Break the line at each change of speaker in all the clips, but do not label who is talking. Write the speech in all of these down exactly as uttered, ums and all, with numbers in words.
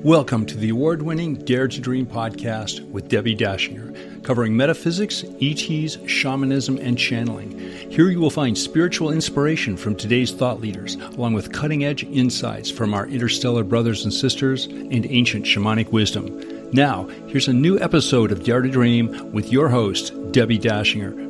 Welcome to the award-winning Dare to Dream podcast with Debbie Dashinger, covering metaphysics, E Ts, shamanism, and channeling. Here you will find spiritual inspiration from today's thought leaders, along with cutting-edge insights from our interstellar brothers and sisters and ancient shamanic wisdom. Now, here's a new episode of Dare to Dream with your host, Debbie Dashinger.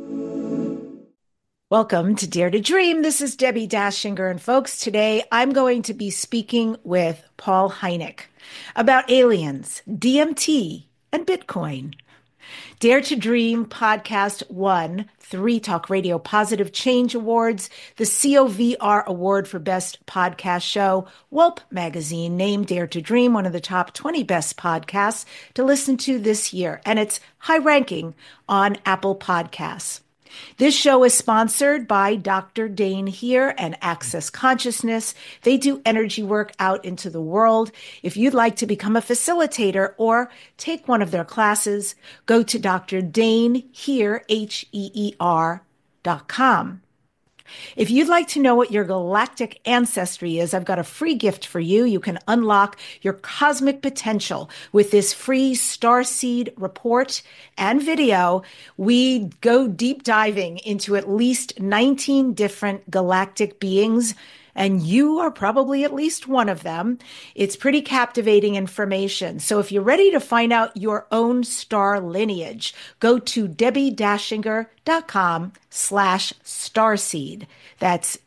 Welcome to Dare to Dream. This is Debbie Dashinger, and folks, today I'm going to be speaking with Paul Hynek about aliens, D M T, and Bitcoin. Dare to Dream Podcast won three Talk Radio Positive Change Awards, the C O V R Award for Best Podcast Show. Whelp Magazine named Dare to Dream one of the top twenty best podcasts to listen to this year, and it's high ranking on Apple Podcasts. This show is sponsored by Doctor Dane here and Access Consciousness. They do energy work out into the world. If you'd like to become a facilitator or take one of their classes, go to Doctor Dane here, H E E R dot com. If you'd like to know what your galactic ancestry is, I've got a free gift for you. You can unlock your cosmic potential with this free Starseed report and video. We go deep diving into at least nineteen different galactic beings, and you are probably at least one of them. It's pretty captivating information. So if you're ready to find out your own star lineage, go to debbiedashinger.com slash starseed. That's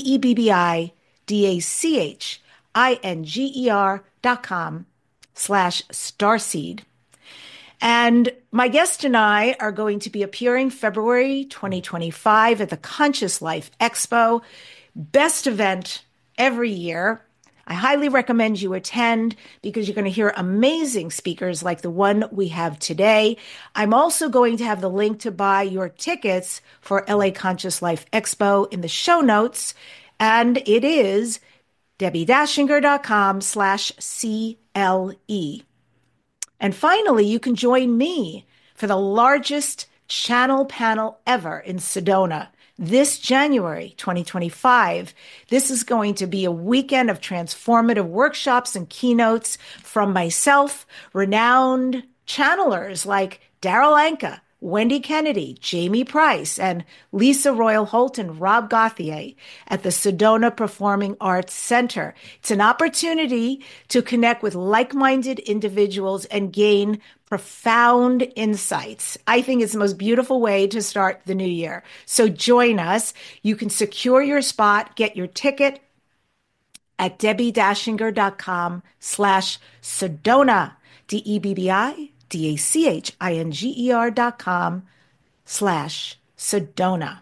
D-E-B-B-I-D-A-C-H-I-N-G-E-R dot com slash starseed. And my guest and I are going to be appearing February twenty twenty-five at the Conscious Life Expo. Best event every year. I highly recommend you attend because you're going to hear amazing speakers like the one we have today. I'm also going to have the link to buy your tickets for L A Conscious Life Expo in the show notes. And it is debbiedashinger.com slash C-L-E. And finally, you can join me for the largest channel panel ever in Sedona this January twenty twenty-five. This is going to be a weekend of transformative workshops and keynotes from myself, renowned channelers like Darryl Anka, Wendy Kennedy, Jamie Price, and Lisa Royal Holt and Rob Gauthier at the Sedona Performing Arts Center. It's an opportunity to connect with like-minded individuals and gain profound insights. I think it's the most beautiful way to start the new year. So join us. You can secure your spot, get your ticket at debbiedashinger.com slash Sedona, D E B B I D A C H I N G E R dot com slash Sedona.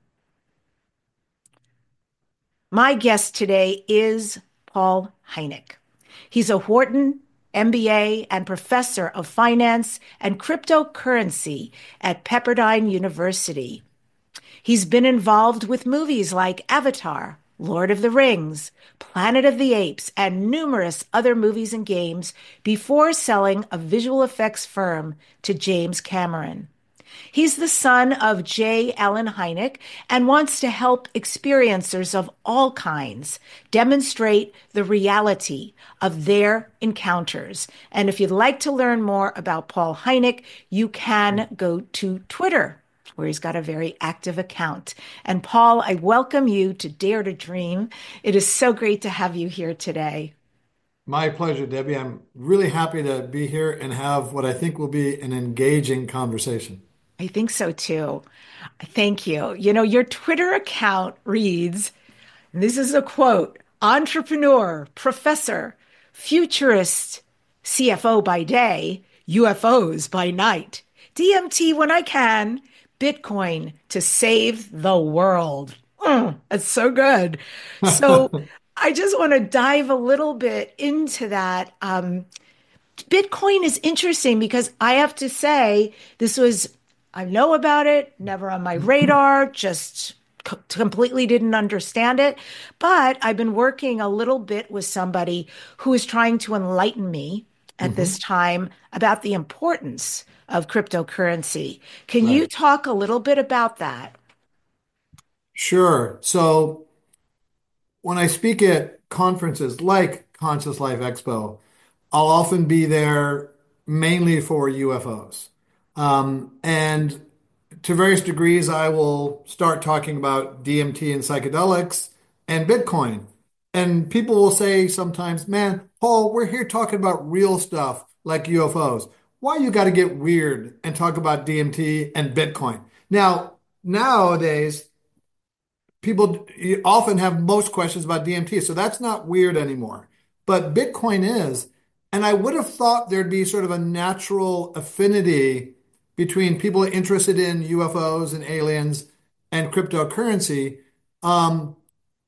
My guest today is Paul Hynek. He's a Wharton M B A and professor of finance and cryptocurrency at Pepperdine University. He's been involved with movies like Avatar, Lord of the Rings, Planet of the Apes, and numerous other movies and games before selling a visual effects firm to James Cameron. He's the son of J. Allen Hynek and wants to help experiencers of all kinds demonstrate the reality of their encounters. And if you'd like to learn more about Paul Hynek, you can go to Twitter, where he's got a very active account. And Paul, I welcome you to Dare to Dream. It is so great to have you here today.
My pleasure, Debbie. I'm really happy to be here and have what I think will be an engaging conversation.
I think so too. Thank you. You know, your Twitter account reads, and this is a quote, entrepreneur, professor, futurist, C F O by day, U F Os by night, D M T when I can, Bitcoin to save the world. Mm, that's so good. So I just want to dive a little bit into that. Um, Bitcoin is interesting because I have to say this was, I know about it, never on my radar, just c- completely didn't understand it. But I've been working a little bit with somebody who is trying to enlighten me at mm-hmm. this time about the importance of cryptocurrency. Can right. you talk a little bit about that?
Sure. So when I speak at conferences like Conscious Life Expo, I'll often be there mainly for U F Os. Um, and to various degrees, I will start talking about D M T and psychedelics and Bitcoin. And people will say sometimes, man, Paul, we're here talking about real stuff like U F Os. Why you got to get weird and talk about D M T and Bitcoin? Now, nowadays, people often have most questions about D M T, so that's not weird anymore. But Bitcoin is. And I would have thought there'd be sort of a natural affinity between people interested in U F Os and aliens and cryptocurrency. Um,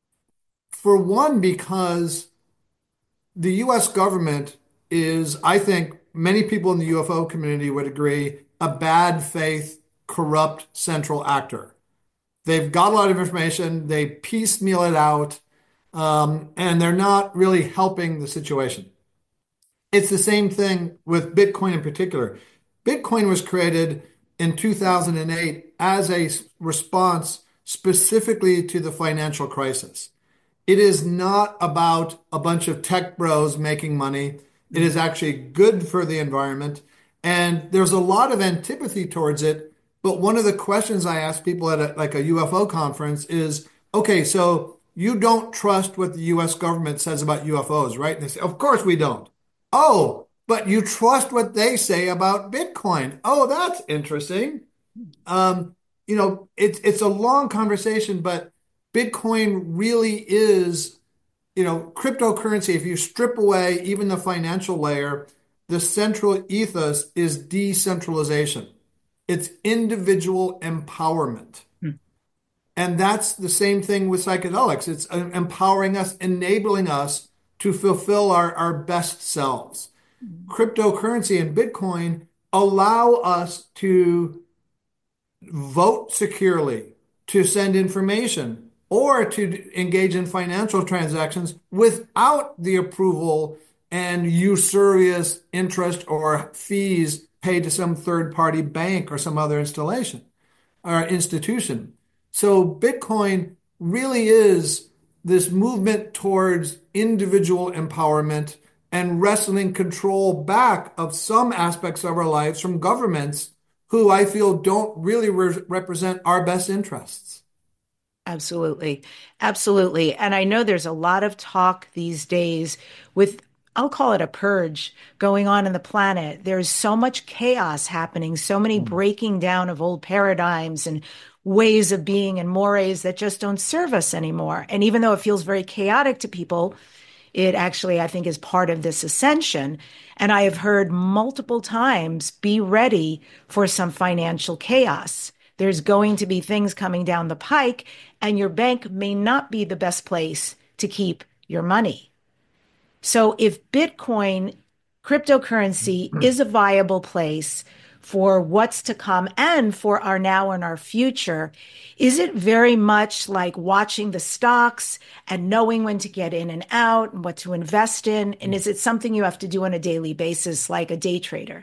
for one, because the U S government is, I think, many people in the U F O community would agree, a bad faith, corrupt central actor. They've got a lot of information, they piecemeal it out, um, and they're not really helping the situation. It's the same thing with Bitcoin in particular. Bitcoin was created in two thousand eight as a response specifically to the financial crisis. It is not about a bunch of tech bros making money. It is actually good for the environment. And there's a lot of antipathy towards it. But one of the questions I ask people at a, like a U F O conference is, okay, so you don't trust what the U S government says about U F Os, right? And they say, of course we don't. Oh, but you trust what they say about Bitcoin. Oh, that's interesting. Um, you know, it's it's a long conversation, but Bitcoin really is, you know, cryptocurrency. If you strip away even the financial layer, the central ethos is decentralization. It's individual empowerment.
Hmm.
And that's the same thing with psychedelics. It's uh, empowering us, enabling us to fulfill our, our best selves. Cryptocurrency and Bitcoin allow us to vote securely, to send information, or to engage in financial transactions without the approval and usurious interest or fees paid to some third party bank or some other installation or institution. So Bitcoin really is this movement towards individual empowerment and wrestling control back of some aspects of our lives from governments who I feel don't really re- represent our best interests.
Absolutely. Absolutely. And I know there's a lot of talk these days with, I'll call it a purge going on in the planet. There's so much chaos happening, so many
Mm.
breaking down of old paradigms and ways of being and mores that just don't serve us anymore. And even though it feels very chaotic to people, it actually, I think, is part of this ascension. And I have heard multiple times, be ready for some financial chaos. There's going to be things coming down the pike, and your bank may not be the best place to keep your money. So if Bitcoin, cryptocurrency, is a viable place for what's to come and for our now and our future, is it very much like watching the stocks and knowing when to get in and out and what to invest in? And is it something you have to do on a daily basis like a day trader?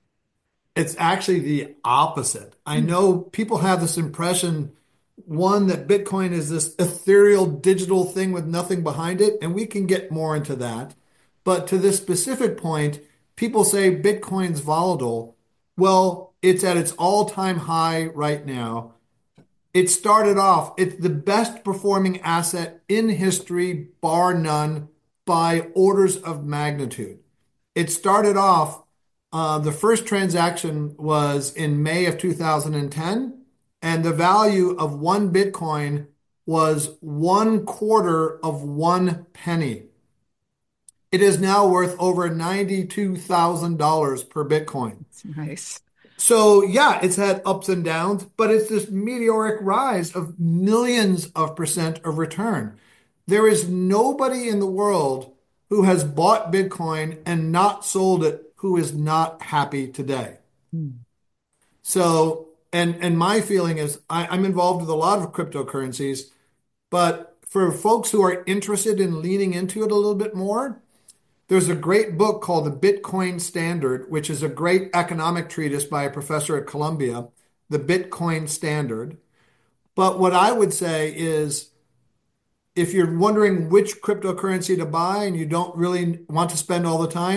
It's actually the opposite. I know people have this impression, one, that Bitcoin is this ethereal digital thing with nothing behind it, and we can get more into that. But to this specific point, people say Bitcoin's volatile. Well, it's at its all-time high right now. It started off, it's the best performing asset in history, bar none, by orders of magnitude. It started off, uh, the first transaction was in May of two thousand ten, and the value of one Bitcoin was one quarter of one penny. It is now worth over ninety-two thousand dollars per Bitcoin.
It's nice.
So yeah, it's had ups and downs, but it's this meteoric rise of millions of percent of return. There is nobody in the world who has bought Bitcoin and not sold it who is not happy today.
Hmm.
So, and and my feeling is I, I'm involved with a lot of cryptocurrencies, but for folks who are interested in leaning into it a little bit more, there's a great book called The Bitcoin Standard, which is a great economic treatise by a professor at Columbia, The Bitcoin Standard. But what I would say is if you're wondering which cryptocurrency to buy and you don't really want to spend all the time,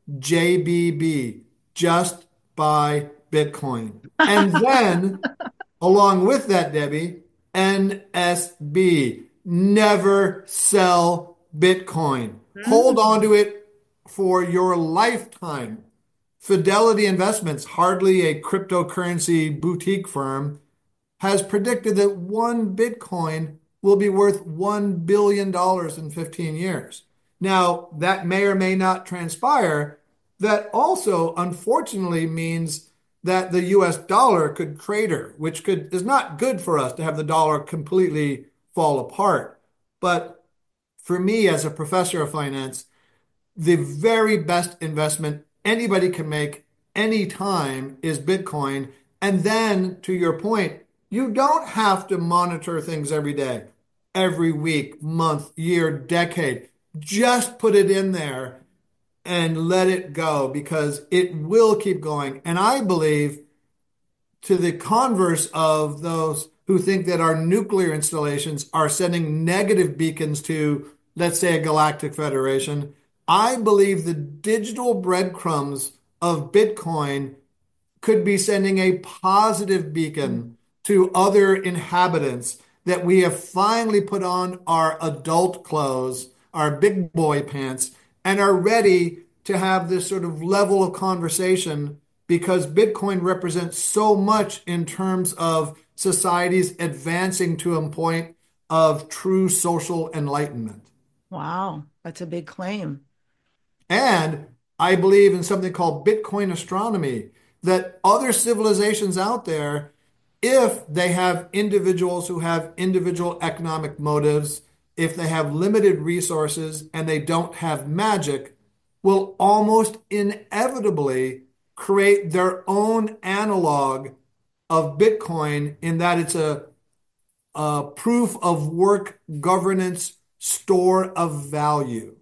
J B B, just buy Bitcoin. And then, along with that, Debbie, N S B, never sell Bitcoin. Hold on to it for your lifetime. Fidelity Investments, hardly a cryptocurrency boutique firm, has predicted that one Bitcoin will be worth one billion dollars in fifteen years. Now, that may or may not transpire. That also, unfortunately, means that the U S dollar could crater, which could is not good for us to have the dollar completely fall apart. But for me, as a professor of finance, the very best investment anybody can make anytime is Bitcoin. And then, to your point, you don't have to monitor things every day, every week, month, year, decade. Just put it in there and let it go because it will keep going. And I believe, to the converse of those who think that our nuclear installations are sending negative beacons to, let's say, a galactic federation, I believe the digital breadcrumbs of Bitcoin could be sending a positive beacon to other inhabitants that we have finally put on our adult clothes, our big boy pants, and are ready to have this sort of level of conversation because Bitcoin represents so much in terms of societies advancing to a point of true social enlightenment.
Wow, that's a big claim.
And I believe in something called Bitcoin astronomy, that other civilizations out there, if they have individuals who have individual economic motives, if they have limited resources and they don't have magic, will almost inevitably create their own analog of Bitcoin in that it's a, a proof of work governance store of value.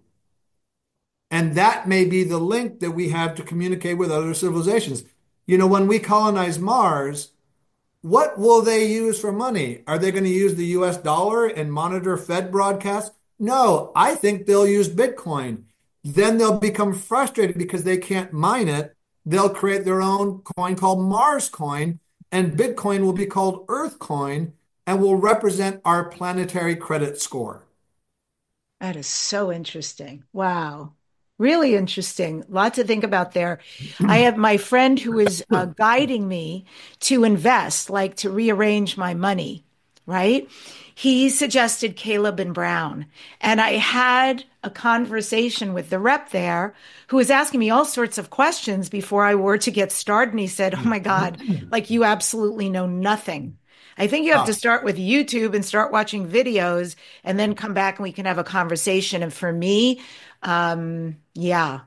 And that may be the link that we have to communicate with other civilizations. You know, when we colonize Mars, what will they use for money? Are they going to use the U S dollar and monitor Fed broadcasts? No, I think they'll use Bitcoin. Then they'll become frustrated because they can't mine it. They'll create their own coin called Mars coin, and Bitcoin will be called Earth coin and will represent our planetary credit score.
That is so interesting. Wow. Really interesting. Lot to think about there. I have my friend who is uh, guiding me to invest, like to rearrange my money, right? He suggested Caleb and Brown. And I had a conversation with the rep there who was asking me all sorts of questions before I were to get started. And he said, oh my God, like you absolutely know nothing. I think you have to start with YouTube and start watching videos and then come back and we can have a conversation. And for me, um, yeah,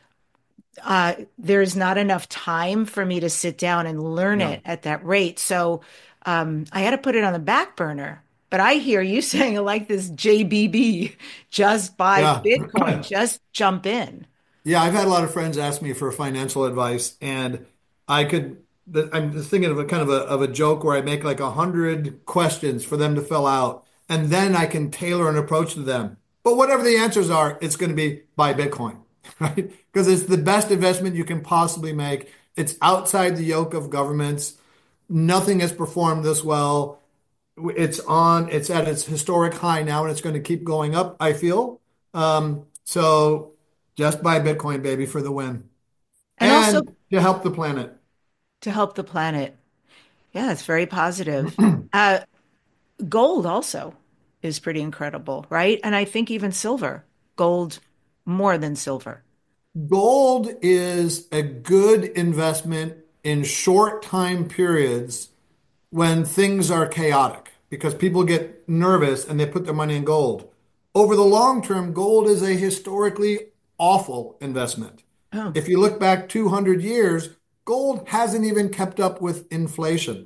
uh, there's not enough time for me to sit down and learn
No.
it at that rate. So um, I had to put it on the back burner. But I hear you saying I like this J B B, just buy
Yeah.
Bitcoin, just jump in.
Yeah, I've had a lot of friends ask me for financial advice, and I could. I'm just thinking of a kind of a of a joke where I make like a hundred questions for them to fill out, and then I can tailor an approach to them. But whatever the answers are, it's going to be buy Bitcoin, right? Because it's the best investment you can possibly make. It's outside the yoke of governments. Nothing has performed this well. It's on. It's at its historic high now, and it's going to keep going up, I feel. Um, so just buy Bitcoin, baby, for the win.
And also
And to help the planet.
to help the planet. Yeah, it's very positive. Uh, gold also is pretty incredible, right? And I think even silver, gold more than silver.
Gold is a good investment in short time periods when things are chaotic because people get nervous and they put their money in gold. Over the long term, gold is a historically awful investment.
Oh,
If you look back two hundred years, gold hasn't even kept up with inflation.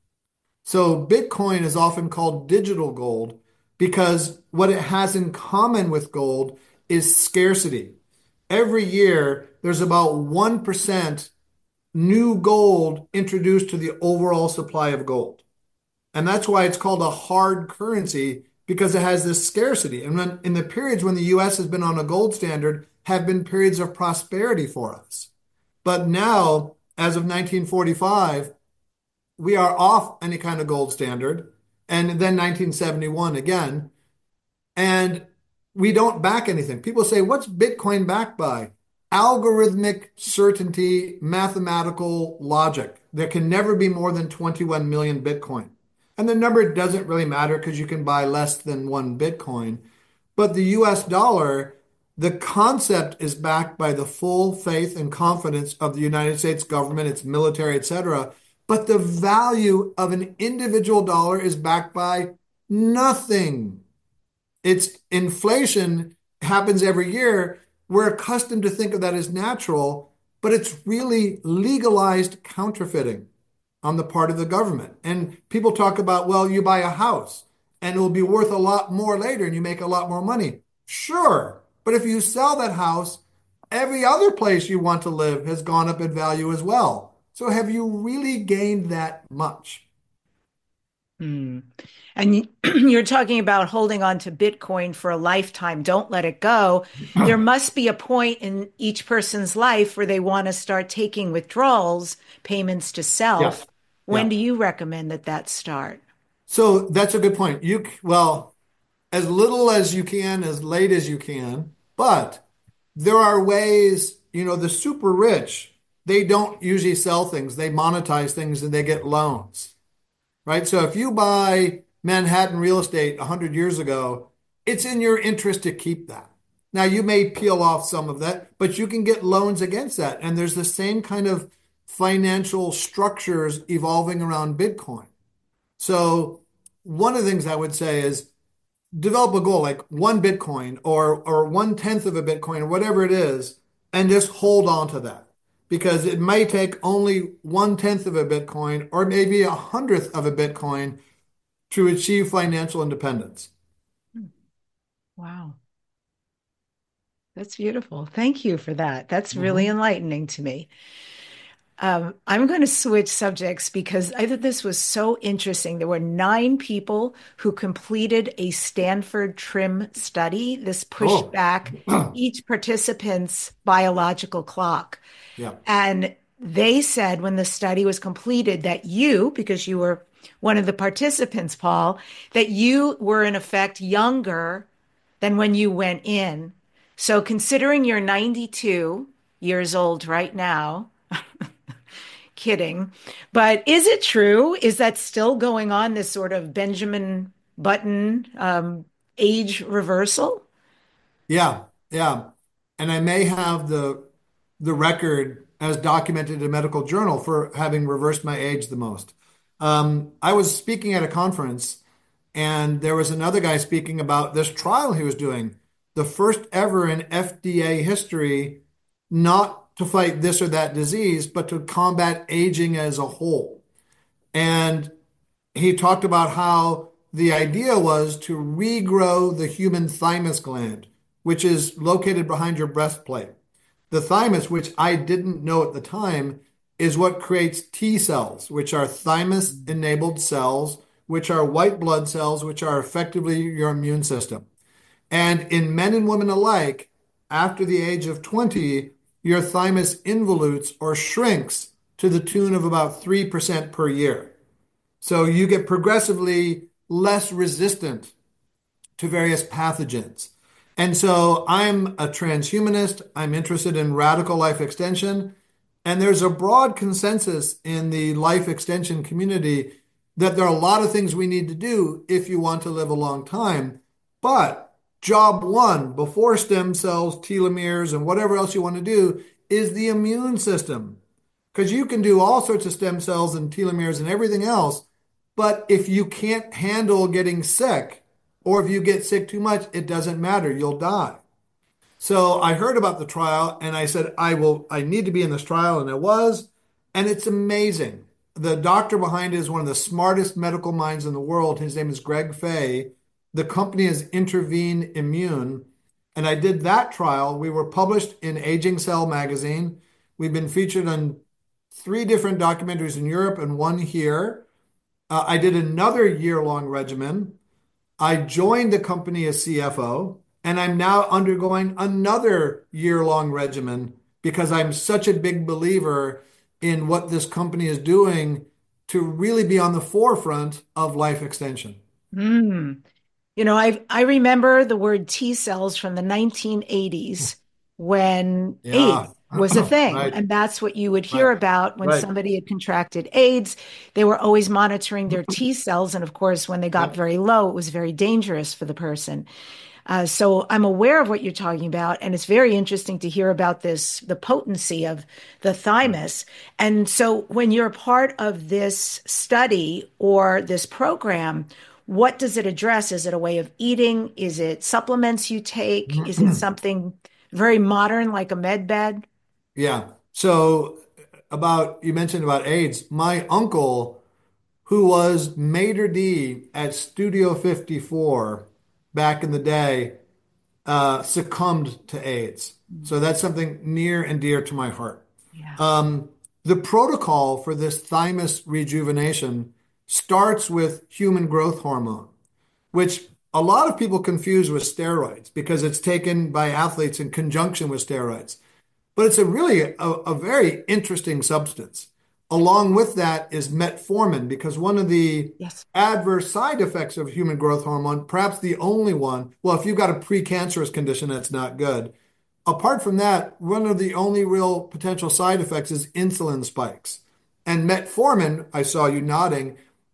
So Bitcoin is often called digital gold because what it has in common with gold is scarcity. Every year, there's about one percent new gold introduced to the overall supply of gold. And that's why it's called a hard currency because it has this scarcity. And when, in the periods when the U S has been on a gold standard, have been periods of prosperity for us. But now, as of nineteen forty-five, we are off any kind of gold standard. And then nineteen seventy-one again. And we don't back anything. People say, what's Bitcoin backed by? Algorithmic certainty, mathematical logic. There can never be more than twenty-one million Bitcoin. And the number doesn't really matter because you can buy less than one Bitcoin. But the U S dollar, the concept is backed by the full faith and confidence of the United States government, its military, et cetera. But the value of an individual dollar is backed by nothing. It's inflation happens every year. We're accustomed to think of that as natural, but it's really legalized counterfeiting on the part of the government. And people talk about, well, you buy a house and it will be worth a lot more later and you make a lot more money. Sure. But if you sell that house, every other place you want to live has gone up in value as well. So have you really gained that much?
Hmm. And you're talking about holding on to Bitcoin for a lifetime. Don't let it go. There must be a point in each person's life where they want to start taking withdrawals, payments to self.
Yeah.
When
Yeah.
do you recommend that that start?
So that's a good point. You, well, as little as you can, as late as you can, but there are ways, you know, the super rich, they don't usually sell things. They monetize things and they get loans, right? So if you buy Manhattan real estate one hundred years ago, it's in your interest to keep that. Now, you may peel off some of that, but you can get loans against that. And there's the same kind of financial structures evolving around Bitcoin. So one of the things I would say is develop a goal like one Bitcoin or or one tenth of a Bitcoin or whatever it is, and just hold on to that. Because it may take only one tenth of a Bitcoin or maybe a hundredth of a Bitcoin to achieve financial independence.
Wow. That's beautiful. Thank you for that. That's really
Mhm.
enlightening to me. Um, I'm going to switch subjects because I thought this was so interesting. There were nine people who completed a Stanford TRIM study. This pushed
Oh,
back each participant's biological clock.
yeah.
And they said when the study was completed that you, because you were one of the participants, Paul, that you were in effect younger than when you went in. So considering you're ninety-two years old right now, kidding, but is it true? Is that still going on, this sort of Benjamin Button um, age reversal?
Yeah, yeah. And I may have the the record as documented in a medical journal for having reversed my age the most. Um, I was speaking at a conference, and there was another guy speaking about this trial he was doing, the first ever in F D A history, not to fight this or that disease, but to combat aging as a whole. And he talked about how the idea was to regrow the human thymus gland, which is located behind your breastplate. The thymus, which I didn't know at the time, is what creates T cells, which are thymus enabled cells, which are white blood cells, which are effectively your immune system. And in men and women alike, after the age of twenty, your thymus involutes or shrinks to the tune of about three percent per year. So you get progressively less resistant to various pathogens. And so I'm a transhumanist. I'm interested in radical life extension. And there's a broad consensus in the life extension community that there are a lot of things we need to do if you want to live a long time. But job one, before stem cells, telomeres, and whatever else you want to do, is the immune system. Because you can do all sorts of stem cells and telomeres and everything else. But if you can't handle getting sick, or if you get sick too much, it doesn't matter. You'll die. So I heard about the trial and I said, I will, I need to be in this trial. And I was, and it's amazing. The doctor behind it is one of the smartest medical minds in the world. His name is Greg Fay. The company is Intervene Immune. And I did that trial. We were published in Aging Cell magazine. We've been featured on three different documentaries in Europe and one here. Uh, I did another year-long regimen. I joined the company as C F O. And I'm now undergoing another year-long regimen because I'm such a big believer in what this company is doing to really be on the forefront of life extension.
Mm. You know, I I remember the word T cells from the nineteen eighties when AIDS
Yeah.
was a thing.
Right.
And that's what you would hear
Right.
about when
Right.
somebody had contracted AIDS. They were always monitoring their T cells. And of course, when they got
Yep.
very low, it was very dangerous for the person. Uh, so I'm aware of what you're talking about, and it's very interesting to hear about this, the potency of the thymus. And so when you're a part of this study or this program, what does it address? Is it a way of eating? Is it supplements you take? Is it something very modern like a med bed?
Yeah. So about you mentioned about AIDS. My uncle, who was maitre d' at Studio fifty-four back in the day, uh, succumbed to AIDS. So that's something near and dear to my heart.
Yeah.
Um, the protocol for this thymus rejuvenation starts with human growth hormone, which a lot of people confuse with steroids because it's taken by athletes in conjunction with steroids. But it's a really a, a very interesting substance. Along with that is metformin, because one of the
Yes.
adverse side effects of human growth hormone, perhaps the only one, well, if you've got a precancerous condition, that's not good. Apart from that, one of the only real potential side effects is insulin spikes. And metformin, I saw you nodding,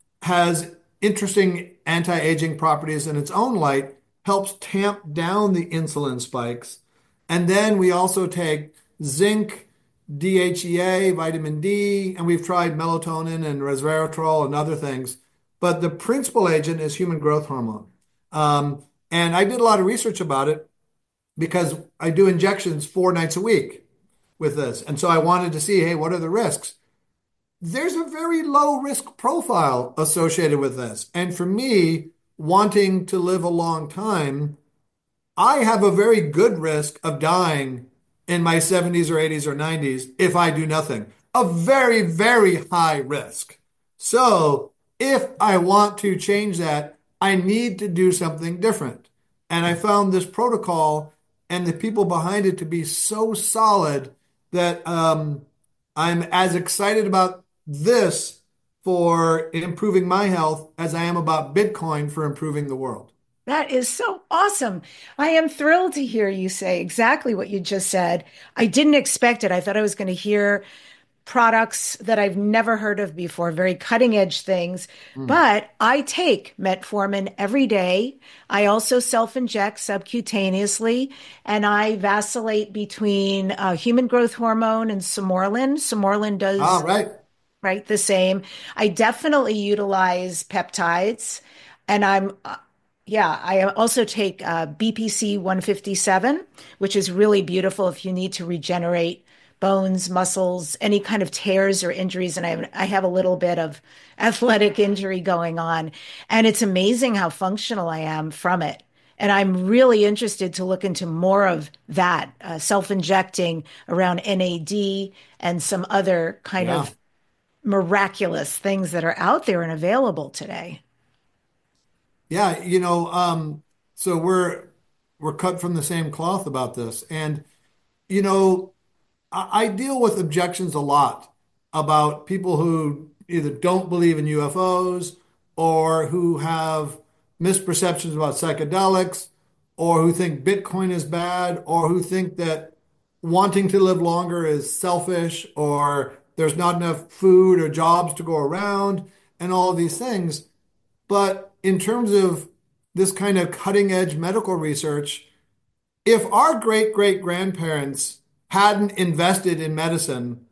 has interesting anti-aging properties in its own right, helps tamp down the insulin spikes. And then we also take zinc, D H E A, vitamin D, and we've tried melatonin and resveratrol and other things. But the principal agent is human growth hormone. Um, and I did a lot of research about it because I do injections four nights a week with this. And so I wanted to see, hey, what are the risks? There's a very low risk profile associated with this. And for me, wanting to live a long time, I have a very good risk of dying in my seventies or eighties or nineties if I do nothing. A very, very high risk. So if I want to change that, I need to do something different. And I found this protocol and the people behind it to be so solid that um, I'm as excited about this for improving my health as I am about Bitcoin for improving the world.
That is so awesome. I am thrilled to hear you say exactly what you just said. I didn't expect it. I thought I was going to hear products that I've never heard of before, very cutting edge things.
Mm.
But I take metformin every day. I also self inject subcutaneously, and I vacillate between uh, human growth hormone and Somorlin. Somorlin
Ah,
does
right.
right the same. I definitely utilize peptides, and I'm uh, yeah, I also take uh, B P C one fifty-seven, which is really beautiful if you need to regenerate bones, muscles, any kind of tears or injuries. And I have, I have a little bit of athletic injury going on. And it's amazing how functional I am from it. And I'm really interested to look into more of that, uh, self-injecting around N A D and some other kind
Yeah.
of miraculous things that are out there and available today.
Yeah, you know, um, so we're we're cut from the same cloth about this. And, you know, I, I deal with objections a lot about people who either don't believe in U F Os or who have misperceptions about psychedelics or who think Bitcoin is bad or who think that wanting to live longer is selfish or there's not enough food or jobs to go around and all of these things. But in terms of this kind of cutting edge medical research, if our great great grandparents hadn't invested in medicine,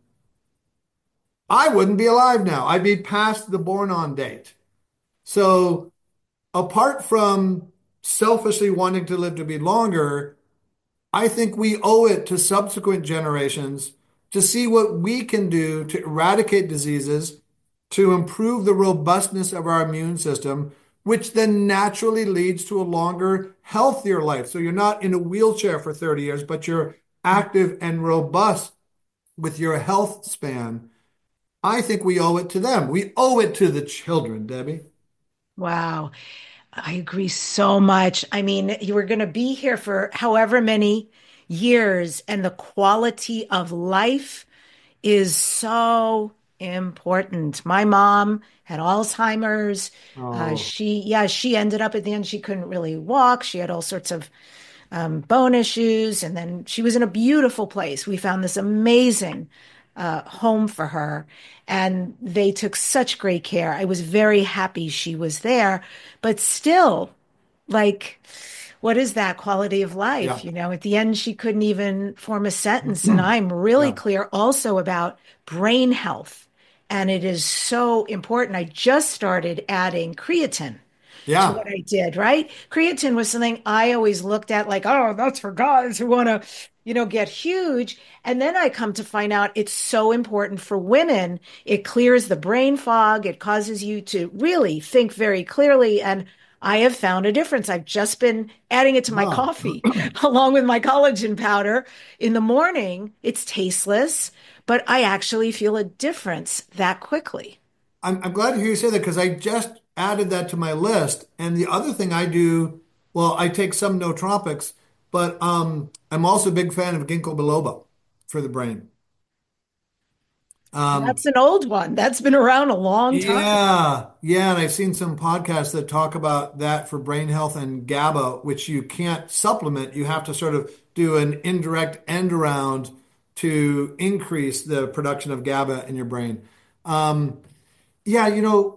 I wouldn't be alive now. I'd be past the born on date. So, apart from selfishly wanting to live to be longer, I think we owe it to subsequent generations to see what we can do to eradicate diseases, to improve the robustness of our immune system, which then naturally leads to a longer, healthier life. So you're not in a wheelchair for thirty years, but you're active and robust with your health span. I think we owe it to them. We owe it to the children, Debbie.
Wow. I agree so much. I mean, you were going to be here for however many years, and the quality of life is so important. My mom had Alzheimer's. Uh,
Oh,
she, yeah, she ended up at the end, she couldn't really walk. She had all sorts of um, bone issues. And then she was in a beautiful place. We found this amazing uh, home for her, and they took such great care. I was very happy she was there, but still, like, what is that quality of life?
yeah.
You know, at the end, she couldn't even form a sentence. And I'm really
Yeah.
clear also about brain health. And it is so important. I just started adding creatine to
Yeah.
what I did, right? Creatine was something I always looked at like, oh, that's for guys who want to, you know, get huge. And then I come to find out it's so important for women. It clears the brain fog, it causes you to really think very clearly. And I have found a difference. I've just been adding it to my
Wow.
coffee along with my collagen powder in the morning. It's tasteless, but I actually feel a difference that quickly.
I'm, I'm glad to hear you say that because I just added that to my list. And the other thing I do, well, I take some nootropics, but um, I'm also a big fan of ginkgo biloba for the brain. Um,
That's an old one. That's been around a long time.
yeah, yeah, and I've seen some podcasts that talk about that for brain health and GABA, which you can't supplement. You have to sort of do an indirect end around to increase the production of GABA in your brain. Um, yeah, you know,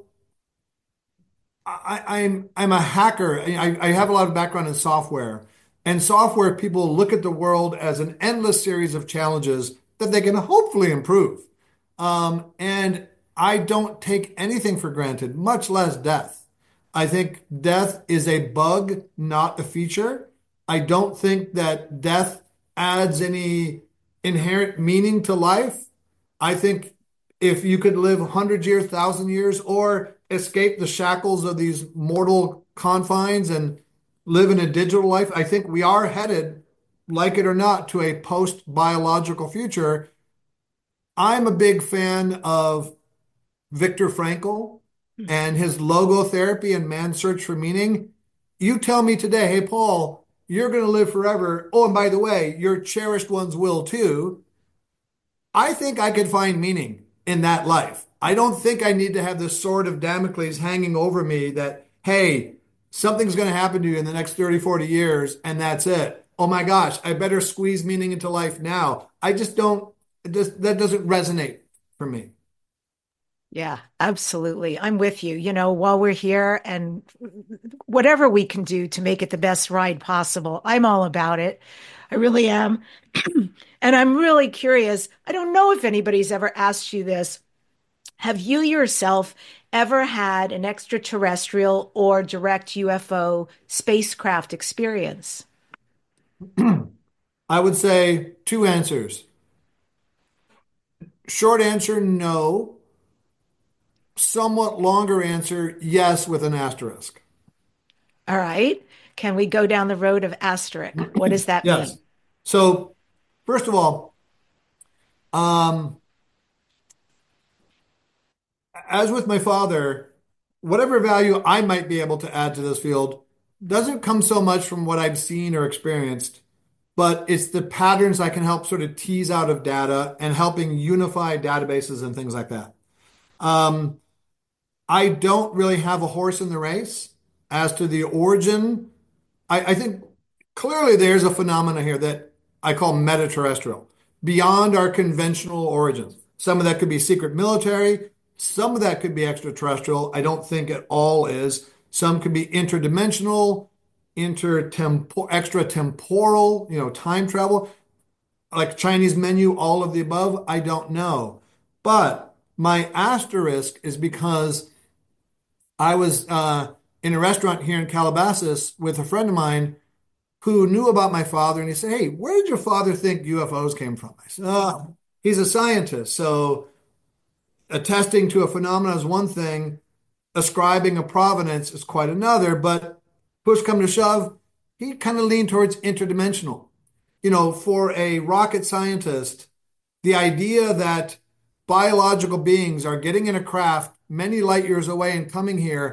I, I'm I'm a hacker. I, I have a lot of background in software, and software people look at the world as an endless series of challenges that they can hopefully improve. Um, and I don't take anything for granted, much less death. I think death is a bug, not a feature. I don't think that death adds any inherent meaning to life. I think if you could live one hundred years, one thousand years, or escape the shackles of these mortal confines and live in a digital life, I think we are headed, like it or not, to a post-biological future. I'm a big fan of Viktor Frankl and his logotherapy and man's search for meaning. You tell me today, hey, Paul, you're going to live forever. Oh, and by the way, your cherished ones will too. I think I could find meaning in that life. I don't think I need to have this sword of Damocles hanging over me that, hey, something's going to happen to you in the next thirty, forty years, and that's it. Oh my gosh, I better squeeze meaning into life now. I just don't, it just, that doesn't resonate for me.
Yeah, absolutely. I'm with you. You know, while we're here and whatever we can do to make it the best ride possible, I'm all about it. I really am. And I'm really curious. I don't know if anybody's ever asked you this. Have you yourself ever had an extraterrestrial or direct U F O spacecraft experience?
I would say two answers. Short answer, no. Somewhat longer answer, yes, with an asterisk.
All right. Can we go down the road of asterisk? What does that
Yes.
mean?
So, first of all, um, as with my father, whatever value I might be able to add to this field doesn't come so much from what I've seen or experienced, but it's the patterns I can help sort of tease out of data and helping unify databases and things like that. Um, I don't really have a horse in the race as to the origin. I, I think clearly there's a phenomena here that I call meta-terrestrial, beyond our conventional origins. Some of that could be secret military. Some of that could be extraterrestrial. I don't think it all is. Some could be interdimensional, intertemporal, extratemporal, you know, time travel, like Chinese menu, all of the above. I don't know. But my asterisk is because I was uh, in a restaurant here in Calabasas with a friend of mine who knew about my father, and he said, "Hey, where did your father think U F Os came from?" I said, "Oh, he's a scientist, so attesting to a phenomenon is one thing, ascribing a provenance is quite another." But push come to shove, he kind of leaned towards interdimensional. You know, for a rocket scientist, the idea that biological beings are getting in a craft many light years away and coming here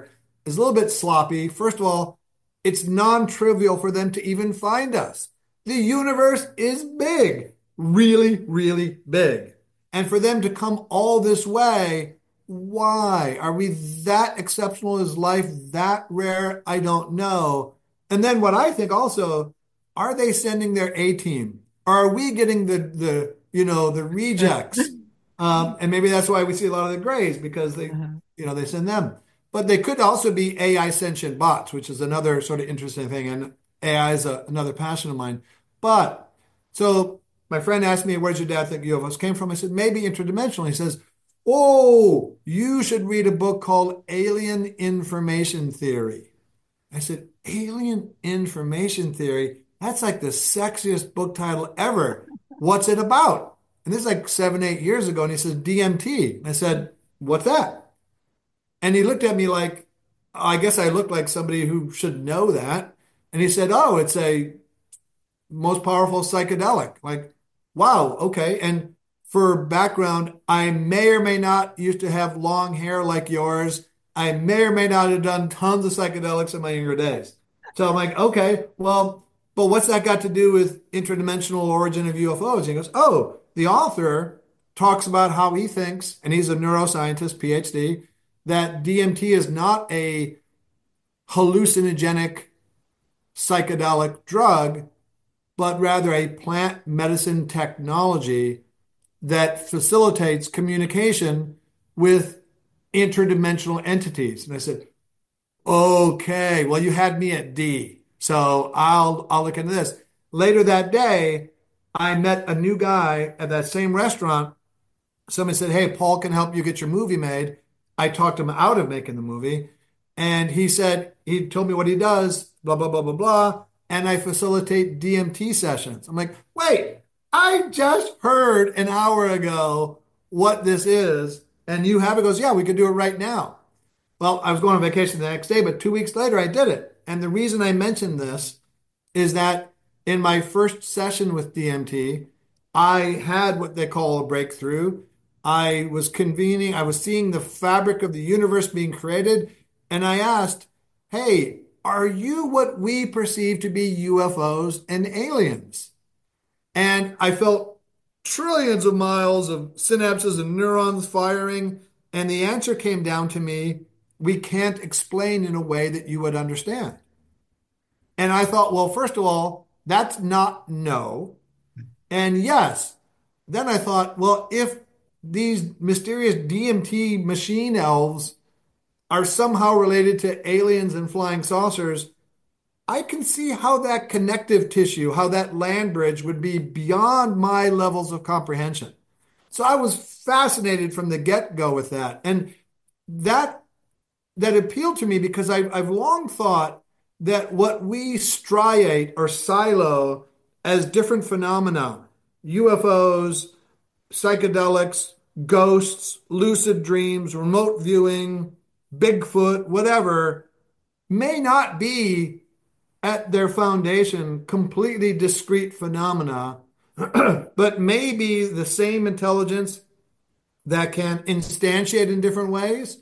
is a little bit sloppy. First of all, it's non-trivial for them to even find us. The universe is big, really, really big. And for them to come all this way, why? Are we that exceptional? Is life that rare? I don't know. And then what I think also, are they sending their A team? Are we getting the the you know the rejects? Um, and maybe that's why we see a lot of the grays because they
Uh-huh.
you know they send them. But they could also be A I sentient bots, which is another sort of interesting thing. And A I is a, another passion of mine. But so my friend asked me, where's your dad think U F Os came from? I said, maybe interdimensional. He says, oh, you should read a book called Alien Information Theory. I said, Alien Information Theory? That's like the sexiest book title ever. What's it about? And this is like seven, eight years ago. And he says, D M T. I said, what's that? And he looked at me like, I guess I looked like somebody who should know that. And he said, oh, it's a most powerful psychedelic. Like, wow, okay. And for background, I may or may not used to have long hair like yours. I may or may not have done tons of psychedelics in my younger days. So I'm like, okay, well, but what's that got to do with interdimensional origin of U F Os? And he goes, oh, the author talks about how he thinks, and he's a neuroscientist, PhD, that D M T is not a hallucinogenic psychedelic drug, but rather a plant medicine technology that facilitates communication with interdimensional entities. And I said, okay, well, you had me at D, so I'll I'll look into this. Later that day, I met a new guy at that same restaurant. Somebody said, hey, Paul can help you get your movie made. I talked him out of making the movie. And he said, he told me what he does, blah, blah, blah, blah, blah. And I facilitate D M T sessions. I'm like, wait, I just heard an hour ago what this is. And you have it. Goes, yeah, we could do it right now. Well, I was going on vacation the next day, but two weeks later I did it. And the reason I mentioned this is that in my first session with D M T, I had what they call a breakthrough. I was convening, I was seeing the fabric of the universe being created, and I asked, hey, are you what we perceive to be U F Os and aliens? And I felt trillions of miles of synapses and neurons firing, and the answer came down to me, we can't explain in a way that you would understand. And I thought, well, first of all, that's not no. And yes, then I thought, well, if these mysterious D M T machine elves are somehow related to aliens and flying saucers, I can see how that connective tissue, how that land bridge would be beyond my levels of comprehension. So I was fascinated from the get-go with that. And that that appealed to me because I've, I've long thought that what we striate or silo as different phenomena, U F Os, psychedelics, ghosts, lucid dreams, remote viewing, Bigfoot, whatever, may not be at their foundation completely discrete phenomena, but may be the same intelligence that can instantiate in different ways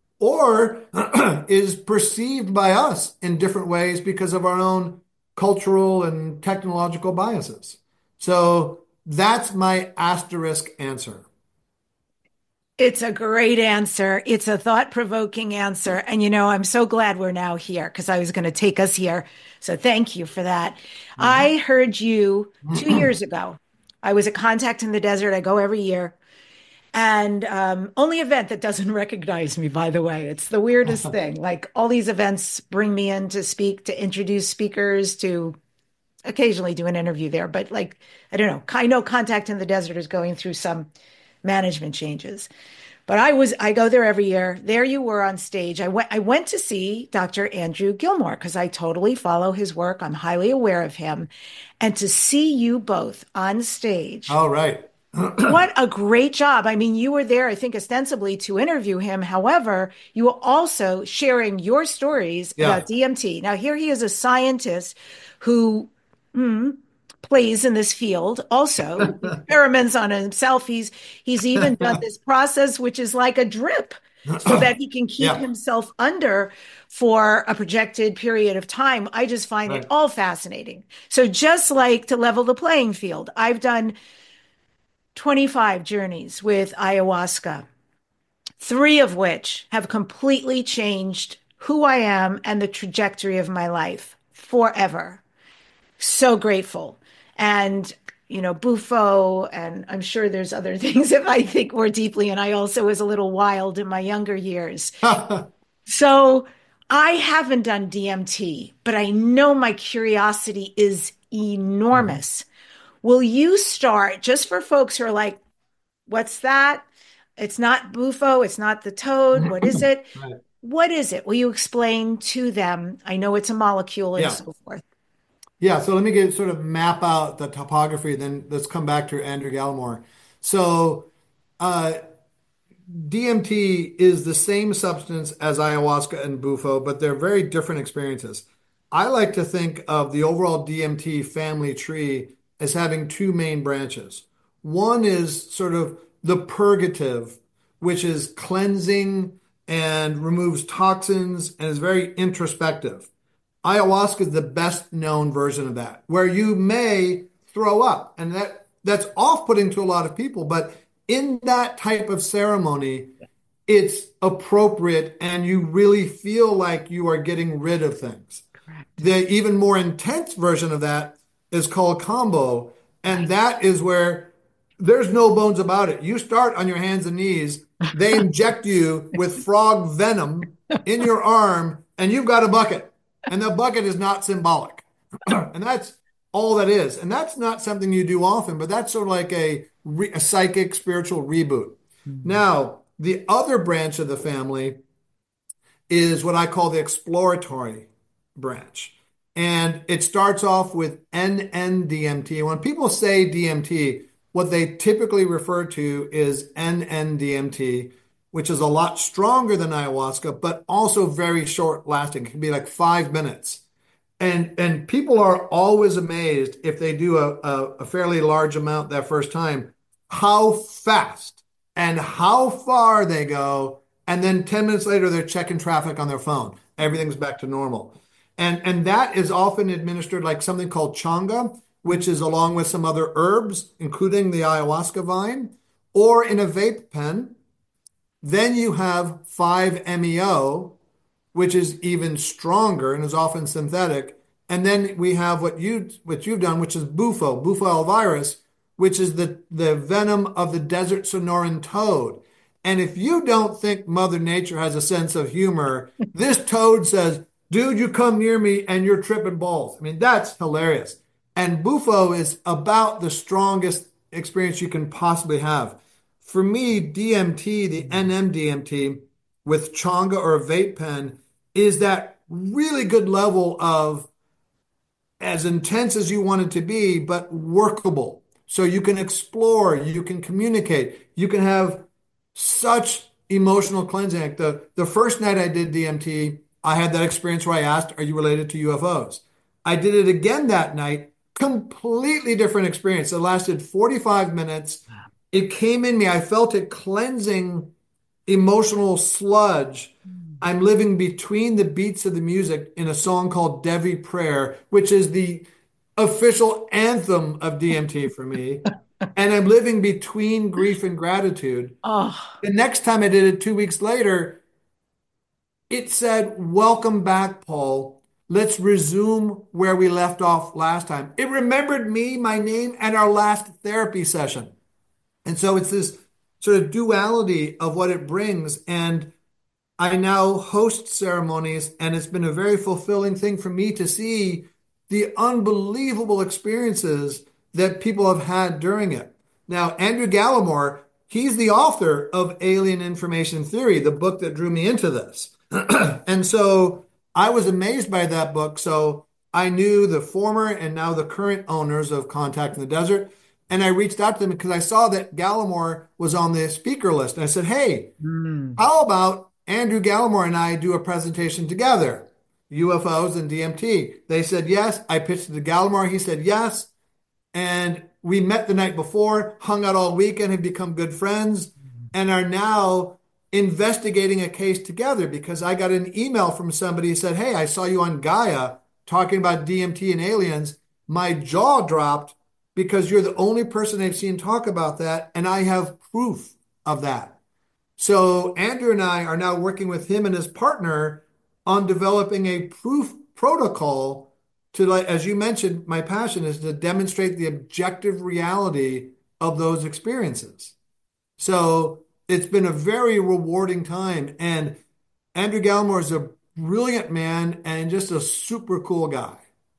or is perceived by us in different ways because of our own cultural and technological biases. So that's my asterisk answer.
It's a great answer. It's a thought-provoking answer. And, you know, I'm so glad we're now here because I was going to take us here. So thank you for that. Mm-hmm. I heard you two years ago. I was at Contact in the Desert. I go every year. And um, only event that doesn't recognize me, by the way. It's the weirdest thing. Like all these events bring me in to speak, to introduce speakers, to occasionally do an interview there. But like, I don't know. I know Contact in the Desert is going through some management changes. But I was, I go there every year. There you were on stage. I went, I went to see Doctor Andrew Gilmore because I totally follow his work. I'm highly aware of him. And to see you both on stage.
All right.
What a great job. I mean, you were there, I think, ostensibly to interview him. However, you were also sharing your stories yeah. about D M T. Now, here he is a scientist who hmm, plays in this field also, experiments on himself. He's, he's even done this process, which is like a drip. so that he can keep
Yeah,
himself under for a projected period of time. I just find it
right.
all fascinating. So just like to level the playing field, I've done twenty-five journeys with ayahuasca, three of which have completely changed who I am and the trajectory of my life forever. So grateful. And, you know, Bufo, and I'm sure there's other things that I think more deeply. And I also was a little wild in my younger years. So I haven't done D M T, but I know my curiosity is
Mhm.
enormous. Will you start, just for folks who are like, what's that? It's not Bufo, it's not the toad. What is it?
Right.
What is it? Will you explain to them? I know it's a molecule and
Yeah.
so forth.
Yeah, so let me get sort of map out the topography, then let's come back to Andrew Gallimore. So, uh, D M T is the same substance as ayahuasca and bufo, but they're very different experiences. I like to think of the overall D M T family tree as having two main branches. One is sort of the purgative, which is cleansing and removes toxins and is very introspective. Ayahuasca is the best known version of that, where you may throw up, and that that's off-putting to a lot of people, but in that type of ceremony, it's appropriate and you really feel like you are getting rid of things.
Correct.
The even more intense version of that is called combo, and
Right.
that is where there's no bones about it. You start on your hands and knees, they inject you with frog venom in your arm, and you've got a bucket. And the bucket is not symbolic. And that's all that is. And that's not something you do often, but that's sort of like a, re- a psychic spiritual reboot.
Mm.
Now, the other branch of the family is what I call the exploratory branch. And it starts off with N N D M T. When people say D M T, what they typically refer to is N N D M T, which is a lot stronger than ayahuasca, but also very short lasting. It can be like five minutes. And and people are always amazed if they do a, a, a fairly large amount that first time, how fast and how far they go. And then ten minutes later, they're checking traffic on their phone. Everything's back to normal. And, and that is often administered like something called changa, which is along with some other herbs, including the ayahuasca vine, or in a vape pen. Then you have five M E O, which is even stronger and is often synthetic. And then we have what you what you've done, which is bufo, bufo alvirus, which is the, the venom of the desert Sonoran toad. And if you don't think Mother Nature has a sense of humor, this toad says, dude, you come near me and you're tripping balls. I mean, that's hilarious. And bufo is about the strongest experience you can possibly have. For me, D M T, the N M D M T with changa or a vape pen is that really good level of as intense as you want it to be, but workable. So you can explore, you can communicate, you can have such emotional cleansing. Like the, the first night I did D M T, I had that experience where I asked, are you related to U F Os? I did it again that night, completely different experience. It lasted forty-five minutes. It came in me. I felt it cleansing emotional sludge. I'm living between the beats of the music in a song called Devi Prayer, which is the official anthem of D M T for me. And I'm living between grief and gratitude.
Oh,
The next time I did it two weeks later, it said, welcome back, Paul. Let's resume where we left off last time. It remembered me, my name, and our last therapy session. And so it's this sort of duality of what it brings. And I now host ceremonies, and it's been a very fulfilling thing for me to see the unbelievable experiences that people have had during it. Now, Andrew Gallimore, he's the author of Alien Information Theory, the book that drew me into this. And so I was amazed by that book. So I knew the former and now the current owners of Contact in the Desert. And I reached out to them because I saw that Gallimore was on the speaker list. And I said, hey,
mm.
how about Andrew Gallimore and I do a presentation together, U F Os and D M T? They said yes. I pitched it to Gallimore. He said yes. And we met the night before, hung out all weekend, have become good friends, and are now investigating a case together because I got an email from somebody who said, hey, I saw you on Gaia talking about D M T and aliens. My jaw dropped because you're the only person I've seen talk about that, and I have proof of that. So Andrew and I are now working with him and his partner on developing a proof protocol to, like, as you mentioned, my passion is to demonstrate the objective reality of those experiences. So it's been a very rewarding time. And Andrew Gallimore is a brilliant man and just a super cool guy.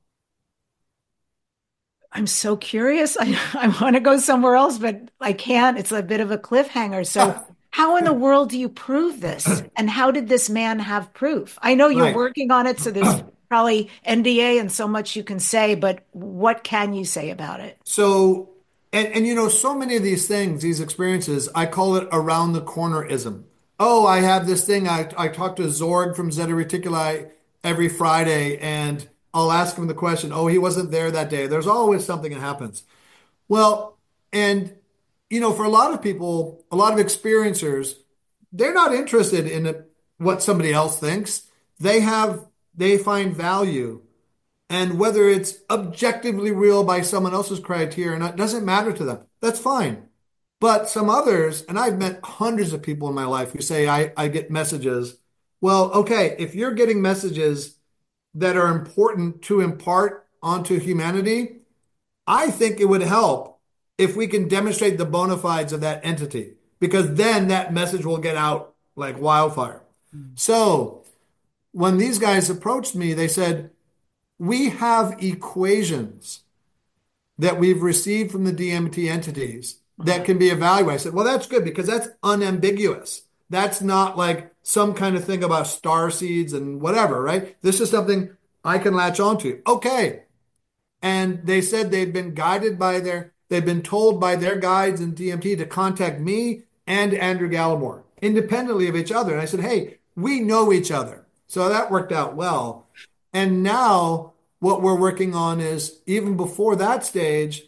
I'm so curious. I, I want to go somewhere else, but I can't. It's a bit of a cliffhanger. So, how in the world do you prove this? And how did this man have proof? I know you're
Right.
working on it, so there's probably N D A and so much you can say, but what can you say about it?
So, and, and you know, so many of these things, these experiences, I call it around the cornerism. Oh, I have this thing. I, I talk to Zorg from Zeta Reticuli every Friday, and I'll ask him the question, oh, he wasn't there that day. There's always something that happens. Well, and, you know, for a lot of people, a lot of experiencers, they're not interested in it, what somebody else thinks. They have, they find value. And whether it's objectively real by someone else's criteria or not, doesn't matter to them. That's fine. But some others, and I've met hundreds of people in my life who say, I, I get messages. Well, okay, if you're getting messages that are important to impart onto humanity, I think it would help if we can demonstrate the bona fides of that entity, because then that message will get out like wildfire. Mm. So when these guys approached me, they said, we have equations that we've received from the D M T entities that can be evaluated. I said, well, that's good because that's unambiguous. That's not like some kind of thing about star seeds and whatever, right? This is something I can latch onto. Okay. And they said they'd been guided by their, they've been told by their guides in D M T to contact me and Andrew Gallimore independently of each other. And I said, hey, we know each other. So that worked out well. And now what we're working on is, even before that stage,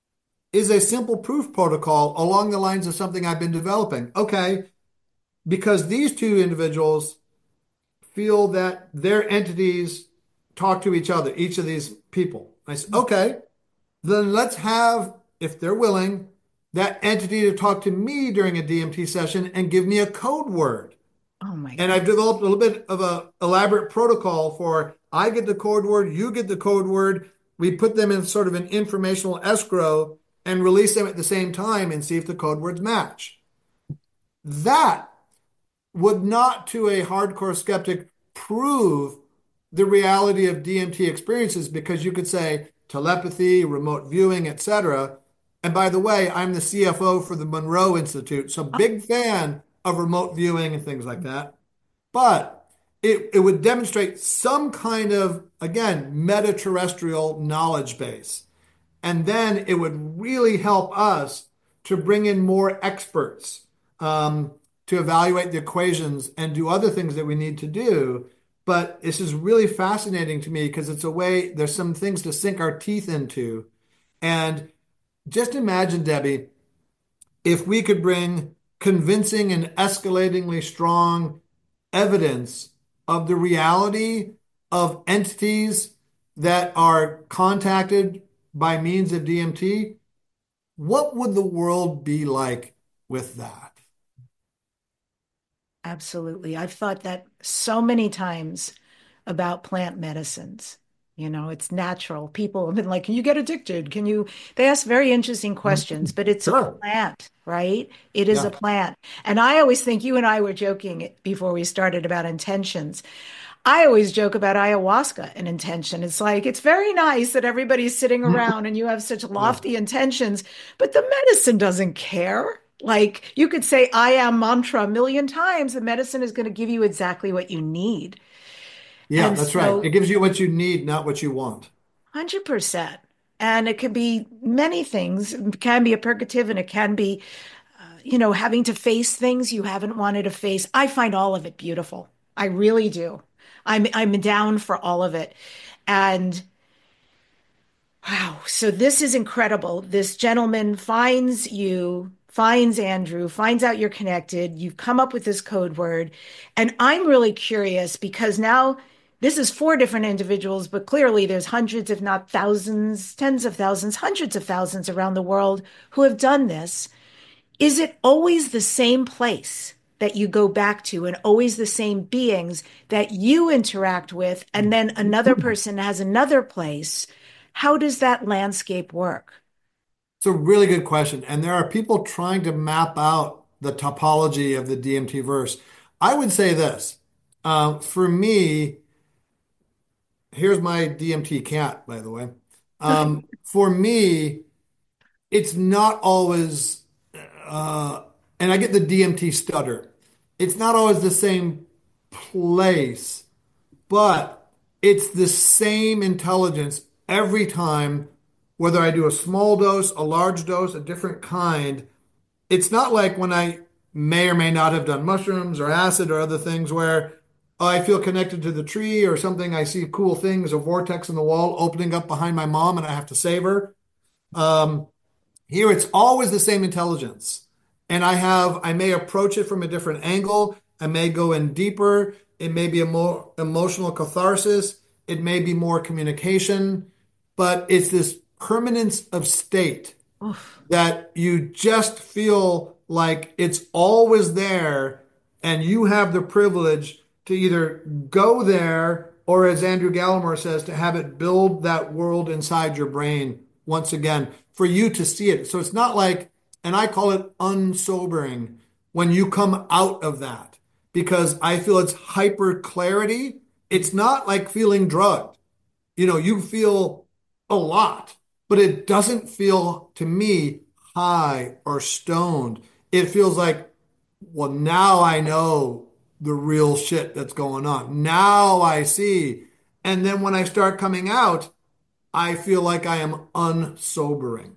is a simple proof protocol along the lines of something I've been developing. Okay, because these two individuals feel that their entities talk to each other, each of these people. I said, okay, then let's have, if they're willing, that entity to talk to me during a D M T session and give me a code word.
Oh my God.
And I've developed a little bit of a elaborate protocol for, I get the code word, you get the code word. We put them in sort of an informational escrow and release them at the same time and see if the code words match. That would not, to a hardcore skeptic, prove the reality of D M T experiences, because you could say telepathy, remote viewing, et cetera. And by the way, I'm the C F O for the Monroe Institute, so big fan of remote viewing and things like that. But it, it would demonstrate some kind of, again, meta-terrestrial knowledge base. And then it would really help us to bring in more experts um, to evaluate the equations and do other things that we need to do. But this is really fascinating to me because it's a way, there's some things to sink our teeth into. And just imagine, Debbie, if we could bring convincing and escalatingly strong evidence of the reality of entities that are contacted by means of D M T, what would the world be like with that?
Absolutely. I've thought that so many times about plant medicines. You know, it's natural. People have been like, can you get addicted? Can you? They ask very interesting questions, but it's
Sure.
a plant, right? It is
Yeah.
a plant. And I always think, you and I were joking before we started about intentions. I always joke about ayahuasca and intention. It's like, it's very nice that everybody's sitting around and you have such lofty intentions, but the medicine doesn't care. Like, you could say I am mantra a million times, the medicine is going to give you exactly what you need.
Yeah,
And
that's right. It
so,
gives you what you need, not what you want.
one hundred percent. And it could be many things. It can be a purgative, and it can be, you know, having to face things you haven't wanted to face. I find all of it beautiful. I really do. I'm I'm down for all of it. And wow, so this is incredible. This gentleman finds you, finds Andrew, finds out you're connected. You've come up with this code word. And I'm really curious because now this is four different individuals, but clearly there's hundreds, if not thousands, tens of thousands, hundreds of thousands around the world who have done this. Is it always the same place that you go back to and always the same beings that you interact with, and then another person has another place? How does that landscape work?
It's a really good question. And there are people trying to map out the topology of the D M T verse. I would say this. Uh, for me, here's my D M T cat, by the way. Um, for me, it's not always, uh, and I get the D M T stutter. It's not always the same place, but it's the same intelligence every time, whether I do a small dose, a large dose, a different kind. It's not like when I may or may not have done mushrooms or acid or other things where oh, I feel connected to the tree or something. I see cool things, a vortex in the wall opening up behind my mom and I have to save her. Um, Here it's always the same intelligence. And I have, I may approach it from a different angle. I may go in deeper. It may be a more emotional catharsis. It may be more communication, but it's this permanence of state
Oof.
that you just feel like it's always there and you have the privilege to either go there or, as Andrew Gallimore says, to have it build that world inside your brain once again for you to see it. So it's not like, and I call it unsobering when you come out of that because I feel it's hyper clarity. It's not like feeling drugged. You know, you feel a lot, but it doesn't feel to me high or stoned. It feels like, well, now I know the real shit that's going on. Now I see. And then when I start coming out, I feel like I am unsobering.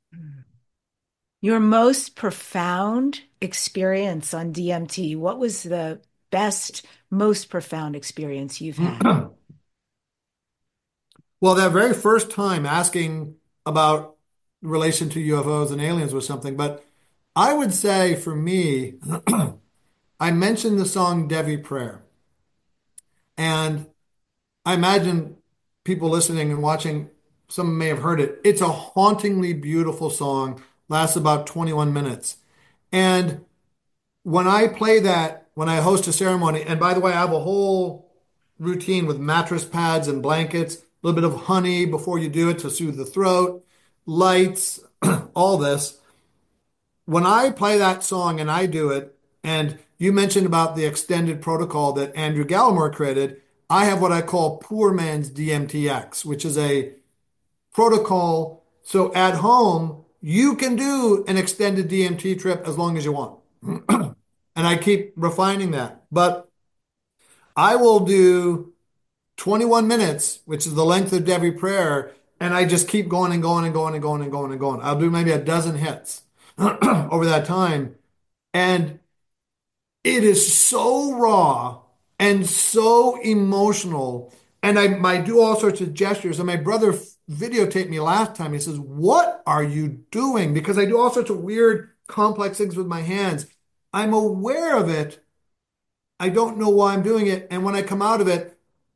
Your most profound experience on D M T, what was the best, most profound experience you've had?
Well, that very first time asking about relation to U F Os and aliens was something, but I would say for me, I mentioned the song Devi Prayer. And I imagine people listening and watching, some may have heard it. It's a hauntingly beautiful song, lasts about twenty-one minutes. And when I play that, when I host a ceremony, and by the way, I have a whole routine with mattress pads and blankets, a little bit of honey before you do it to soothe the throat, lights, all this. When I play that song and I do it, and you mentioned about the extended protocol that Andrew Gallimore created, I have what I call poor man's D M T X, which is a protocol. So at home, you can do an extended D M T trip as long as you want. And I keep refining that. But I will do twenty-one minutes, which is the length of Devi Prayer, and I just keep going and going and going and going and going and going. I'll do maybe a dozen hits over that time. And it is so raw and so emotional. And I, I do all sorts of gestures. And my brother videotaped me last time. He says, "What are you doing?" Because I do all sorts of weird, complex things with my hands. I'm aware of it. I don't know why I'm doing it. And when I come out of it,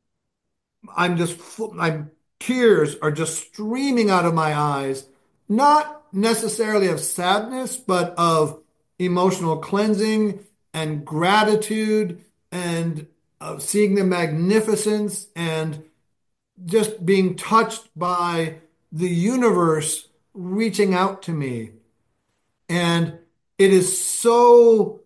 I'm just, my tears are just streaming out of my eyes, not necessarily of sadness, but of emotional cleansing and gratitude and of seeing the magnificence and just being touched by the universe reaching out to me. And it is so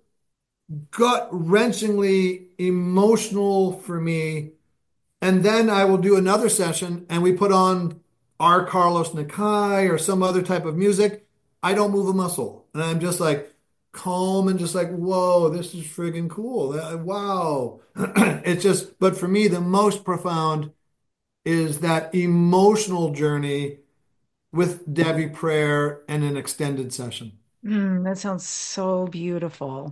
gut-wrenchingly emotional for me. And then I will do another session and we put on our Carlos Nakai or some other type of music. I don't move a muscle. And I'm just like calm and just like, whoa, this is friggin' cool. Wow. It's just, but for me, the most profound is that emotional journey with Devi Prayer and an extended session.
Mm, that sounds so beautiful.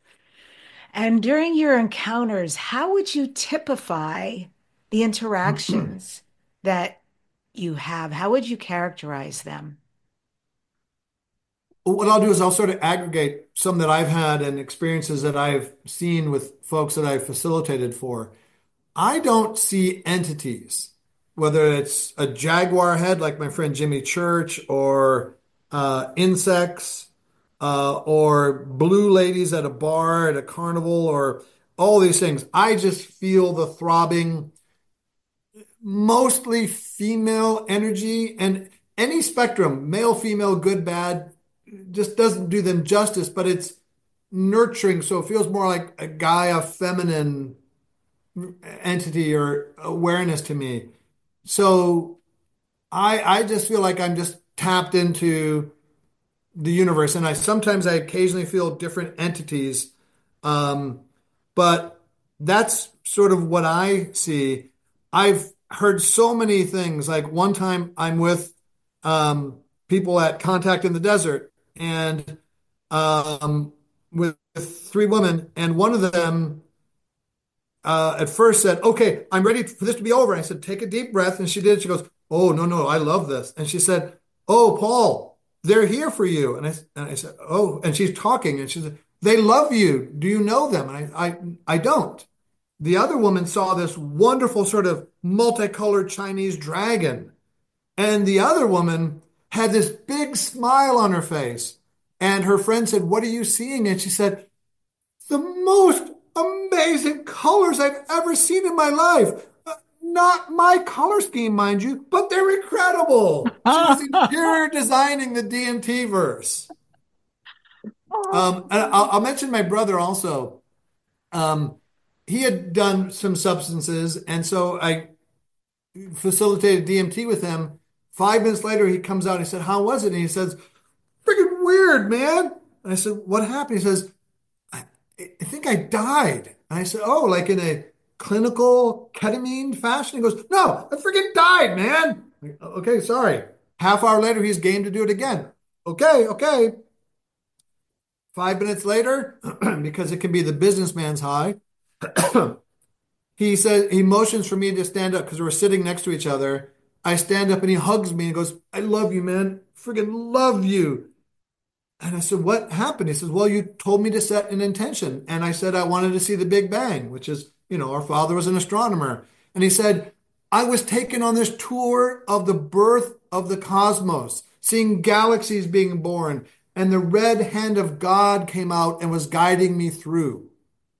And during your encounters, how would you typify the interactions that you have? How would you characterize them?
what I'll do is I'll sort of aggregate some that I've had and experiences that I've seen with folks that I've facilitated for. I don't see entities, whether it's a jaguar head like my friend Jimmy Church, or uh, insects, uh, or blue ladies at a bar, at a carnival, or all these things. I just feel the throbbing, mostly female energy, and any spectrum, male, female, good, bad, just doesn't do them justice, but it's nurturing. So it feels more like a Gaia feminine entity or awareness to me. So I I just feel like I'm just tapped into the universe, and I sometimes I occasionally feel different entities, um, but that's sort of what I see. I've heard so many things. Like one time I'm with um, people at Contact in the Desert, and um, with three women, and one of them uh, at first said, "Okay, I'm ready for this to be over." I said, "Take a deep breath." And she did. She goes, "Oh, no, no, I love this." And she said, "Oh, Paul, they're here for you." And I, and I said, "Oh," and she's talking, and she said, "They love you. Do you know them?" And I, I, I don't. The other woman saw this wonderful sort of multicolored Chinese dragon. And the other woman had this big smile on her face. And her friend said, "What are you seeing?" And she said, "The most amazing colors I've ever seen in my life. Uh, Not my color scheme, mind you, but they're incredible." She was interior designing the D M T verse. Um, and I'll, I'll mention my brother also. Um, he had done some substances, and so I facilitated D M T with him. Five minutes later, he comes out and he said, "How was it?" And he says, "Freaking weird, man." And I said, "What happened?" He says, I, I think I died." And I said, "Oh, like in a clinical ketamine fashion?" He goes, "No, I freaking died, man." Like, "Okay, sorry." Half hour later, he's game to do it again. Okay, okay. Five minutes later, because it can be the businessman's high, he says he motions for me to stand up because we're sitting next to each other. I stand up and he hugs me and goes, "I love you, man. Freaking love you." And I said, "What happened?" He says, "Well, you told me to set an intention." And I said, "I wanted to see the Big Bang," which is, you know, our father was an astronomer. And he said, "I was taken on this tour of the birth of the cosmos, seeing galaxies being born. And the red hand of God came out and was guiding me through."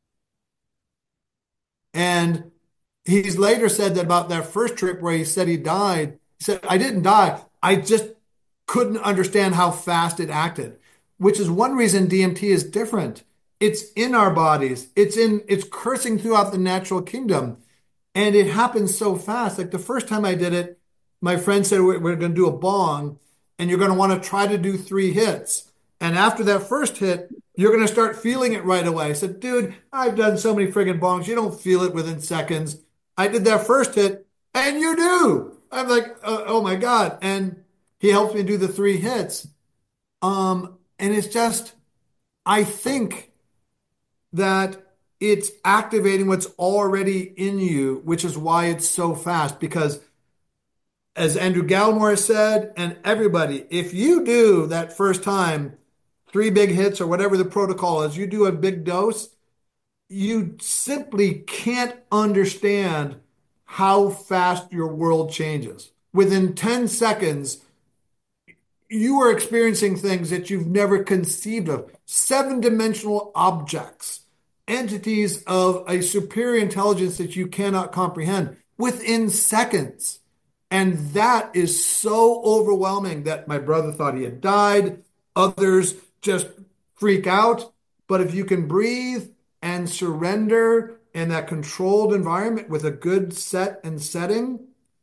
And he's later said that about that first trip where he said he died. He said, "I didn't die. I just couldn't understand how fast it acted," which is one reason D M T is different. It's in our bodies. It's in, it's cursing throughout the natural kingdom. And it happens so fast. Like the first time I did it, my friend said, "We're, we're going to do a bong and you're going to want to try to do three hits. And after that first hit, you're going to start feeling it right away." I said, "Dude, I've done so many friggin' bongs. You don't feel it within seconds." I did that first hit and you do. I'm like, uh, "Oh my God." And he helped me do the three hits. Um, and it's just, I think that it's activating what's already in you, which is why it's so fast. Because as Andrew Gallimore said, and everybody, if you do that first time, three big hits or whatever the protocol is, you do a big dose, you simply can't understand how fast your world changes. Within ten seconds, you are experiencing things that you've never conceived of. Seven dimensional objects, entities of a superior intelligence that you cannot comprehend within seconds. And that is so overwhelming that my brother thought he had died. Others just freak out. But if you can breathe and surrender in that controlled environment with a good set and setting,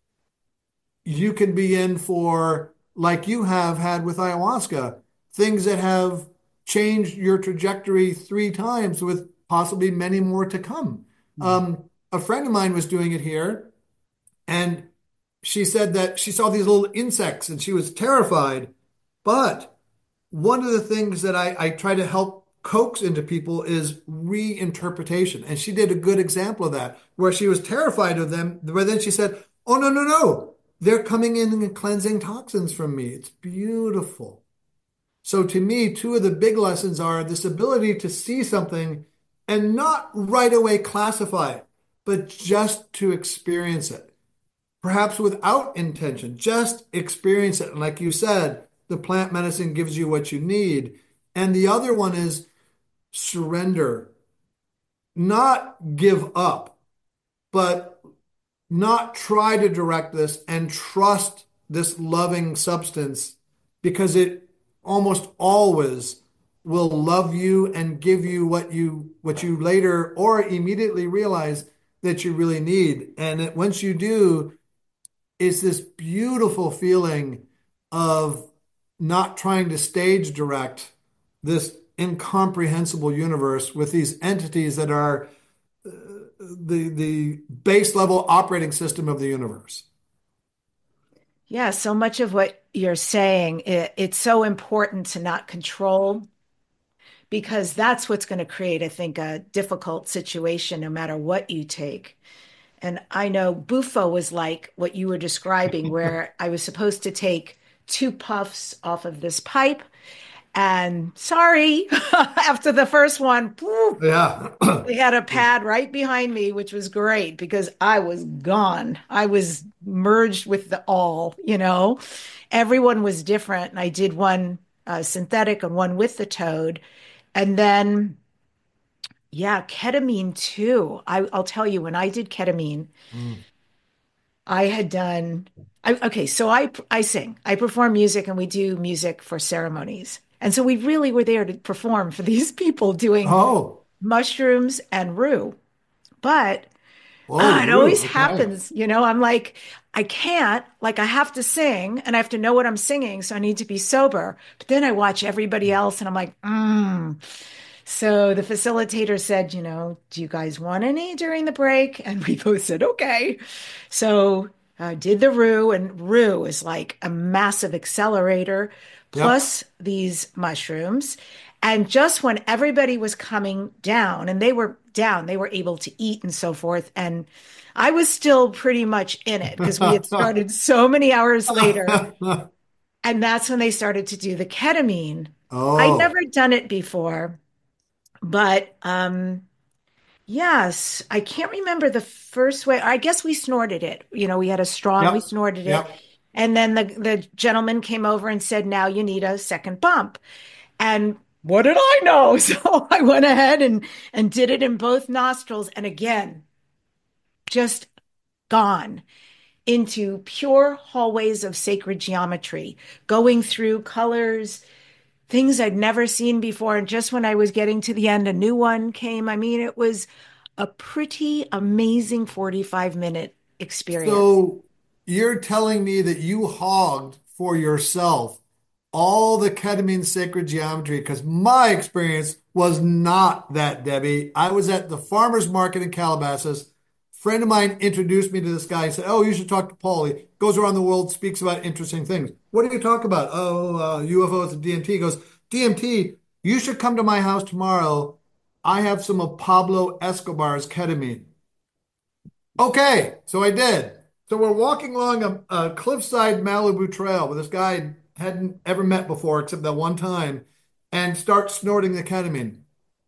you can be in for, like you have had with ayahuasca, things that have changed your trajectory three times with possibly many more to come. Mm-hmm. Um, a friend of mine was doing it here, and she said that she saw these little insects and she was terrified. But one of the things that I, I try to help coax into people is reinterpretation. And she did a good example of that, where she was terrified of them. But then she said, "Oh, no, no, no. They're coming in and cleansing toxins from me. It's beautiful." So to me, two of the big lessons are this ability to see something and not right away classify it, but just to experience it. Perhaps without intention, just experience it. And like you said, the plant medicine gives you what you need. And the other one is surrender, not give up, but not try to direct this and trust this loving substance because it almost always will love you and give you what you what you later or immediately realize that you really need. And it, once you do, it's this beautiful feeling of not trying to stage direct this incomprehensible universe with these entities that are uh, the the base level operating system of the universe.
Yeah, so much of what you're saying, it, it's so important to not control because that's what's going to create, I think, a difficult situation no matter what you take. And I know Bufo was like what you were describing, where I was supposed to take two puffs off of this pipe. And sorry, after the first one, poof,
Yeah.
they had a pad right behind me, which was great because I was gone. I was merged with the all, you know. Everyone was different. And I did one uh, synthetic and one with the toad. And then, yeah, ketamine too. I, I'll tell you, when I did ketamine,
Mm.
I had done, I, okay, so I, I sing, I perform music and we do music for ceremonies. And so we really were there to perform for these people doing
Oh,
mushrooms and rue. But
oh,
ah, it
Rue.
always
Okay.
happens, you know, I'm like, I can't, like, I have to sing and I have to know what I'm singing. So I need to be sober. But then I watch everybody else and I'm like, mm. So the facilitator said, you know, do you guys want any during the break? And we both said, okay. So I did the Rue, and Rue is like a massive accelerator,
Yep.
plus these mushrooms. And just when everybody was coming down, and they were down, they were able to eat and so forth. And I was still pretty much in it because we had started so many hours later. And that's when they started to do the ketamine. I'd
Oh,
never done it before. But um, yes, I can't remember the first way. I guess we snorted it. You know, we had a straw and we
yep.
snorted it.
Yep.
And then the, the gentleman came over and said, now you need a second bump. And what did I know? So I went ahead and, and did it in both nostrils. And again, just gone into pure hallways of sacred geometry, going through colors, things I'd never seen before. And just when I was getting to the end, a new one came. I mean, it was a pretty amazing forty-five minute experience.
So you're telling me that you hogged for yourself all the ketamine sacred geometry because my experience was not that, Debbie. I was at the farmer's market in Calabasas. A friend of mine introduced me to this guy. He said, oh, you should talk to Paul. He goes around the world, speaks about interesting things. What do you talk about? Oh, uh, U F Os and D M T. He goes, D M T, you should come to my house tomorrow. I have some of Pablo Escobar's ketamine. Okay, so I did. So we're walking along a, a cliffside Malibu trail with this guy I hadn't ever met before except that one time and start snorting the ketamine.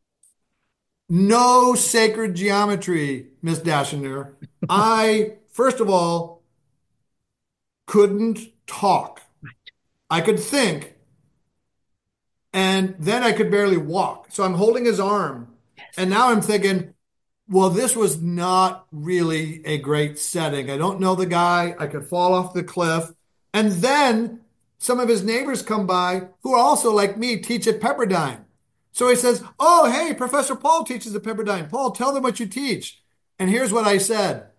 No sacred geometry, Miss Dashner. I, first of all, couldn't talk. I could think, and then I could barely walk. So I'm holding his arm, and now I'm thinking, well, this was not really a great setting. I don't know the guy. I could fall off the cliff. And then some of his neighbors come by who are also like me, teach at Pepperdine. So he says, oh, hey, Professor Paul teaches at Pepperdine. Paul, tell them what you teach. And here's what I said.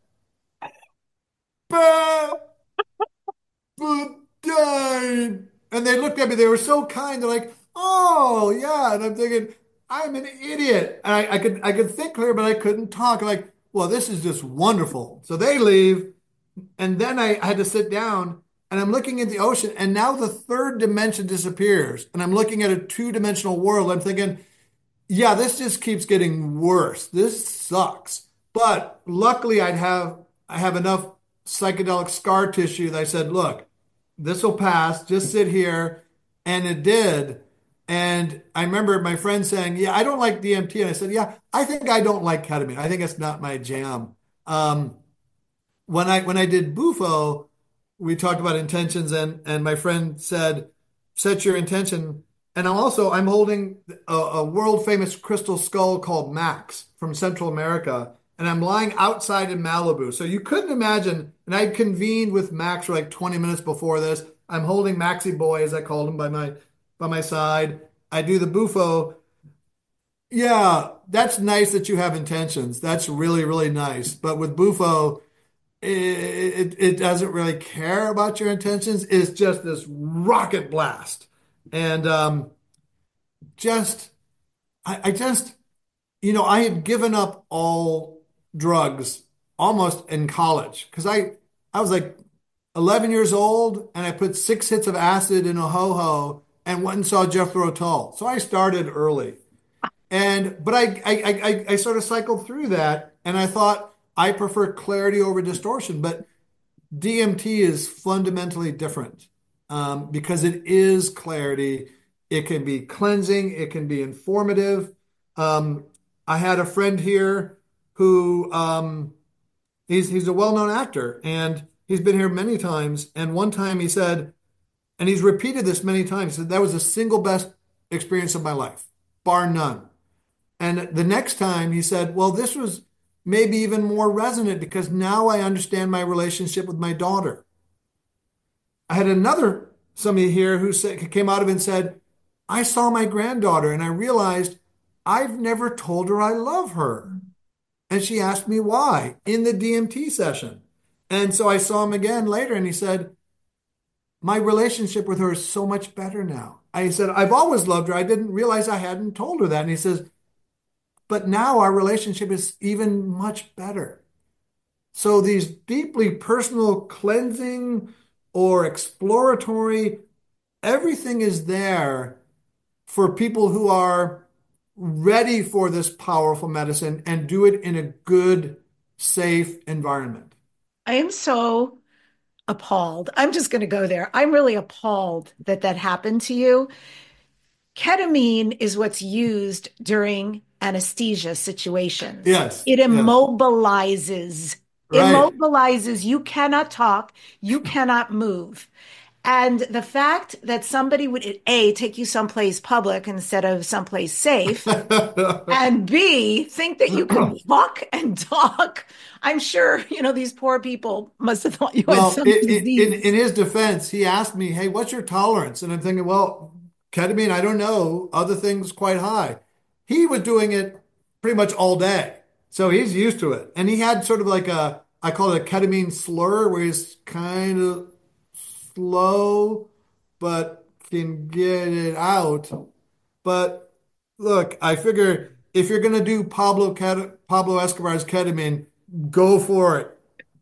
Pepperdine. And they looked at me. They were so kind. They're like, oh, yeah. And I'm thinking, I'm an idiot. And I, I could I could think clear, but I couldn't talk. Like, well, this is just wonderful. So they leave, and then I, I had to sit down, and I'm looking at the ocean, and now the third dimension disappears, and I'm looking at a two-dimensional world. I'm thinking, yeah, this just keeps getting worse. This sucks. But luckily, I'd have I have enough psychedelic scar tissue that I said, look, this will pass. Just sit here, and it did. And I remember my friend saying, yeah, I don't like D M T. And I said, yeah, I think I don't like ketamine. I think it's not my jam. Um, when I when I did Bufo, we talked about intentions, and and my friend said, set your intention. And I'm also I'm holding a, a world famous crystal skull called Max from Central America, and I'm lying outside in Malibu. So you couldn't imagine. And I'd convened with Max for like twenty minutes before this. I'm holding Maxie Boy, as I called him, by my by my side. I do the Bufo. Yeah, that's nice that you have intentions. That's really, really nice. But with Bufo, it, it, it doesn't really care about your intentions. It's just this rocket blast. And um, just, I, I just, you know, I had given up all drugs almost in college because I, I was like eleven years old and I put six hits of acid in a ho-ho and went and saw Jethro Tull. So I started early. And but I, I I I sort of cycled through that, and I thought I prefer clarity over distortion. But D M T is fundamentally different um, because it is clarity. It can be cleansing. It can be informative. Um, I had a friend here who um, he's he's a well-known actor, and he's been here many times. And one time he said, and he's repeated this many times, he said that was the single best experience of my life, bar none. And the next time he said, well, this was maybe even more resonant because now I understand my relationship with my daughter. I had another somebody here who said, came out of it and said, I saw my granddaughter and I realized I've never told her I love her. And she asked me why in the D M T session. And so I saw him again later and he said, my relationship with her is so much better now. I said, I've always loved her. I didn't realize I hadn't told her that. And he says, but now our relationship is even much better. So these deeply personal cleansing or exploratory, everything is there for people who are ready for this powerful medicine and do it in a good, safe environment.
I am so appalled. I'm just going to go there. I'm really appalled that that happened to you. Ketamine is what's used during anesthesia situations.
Yes,
It
yes,
immobilizes,
right.
immobilizes. You cannot talk, you cannot move. And the fact that somebody would, A, take you someplace public instead of someplace safe, and B, think that you can walk and talk. I'm sure, you know, these poor people must have thought you had
Well,
some
it, it, in
disease.
in his defense, he asked me, "Hey, what's your tolerance?" And I'm thinking, well, ketamine, I don't know. Other things quite high. He was doing it pretty much all day, so he's used to it. And he had sort of like a, I call it a ketamine slur, where he's kind of slow, but can get it out. But look, I figure if you're gonna do Pablo Ket Pablo Escobar's ketamine, go for it.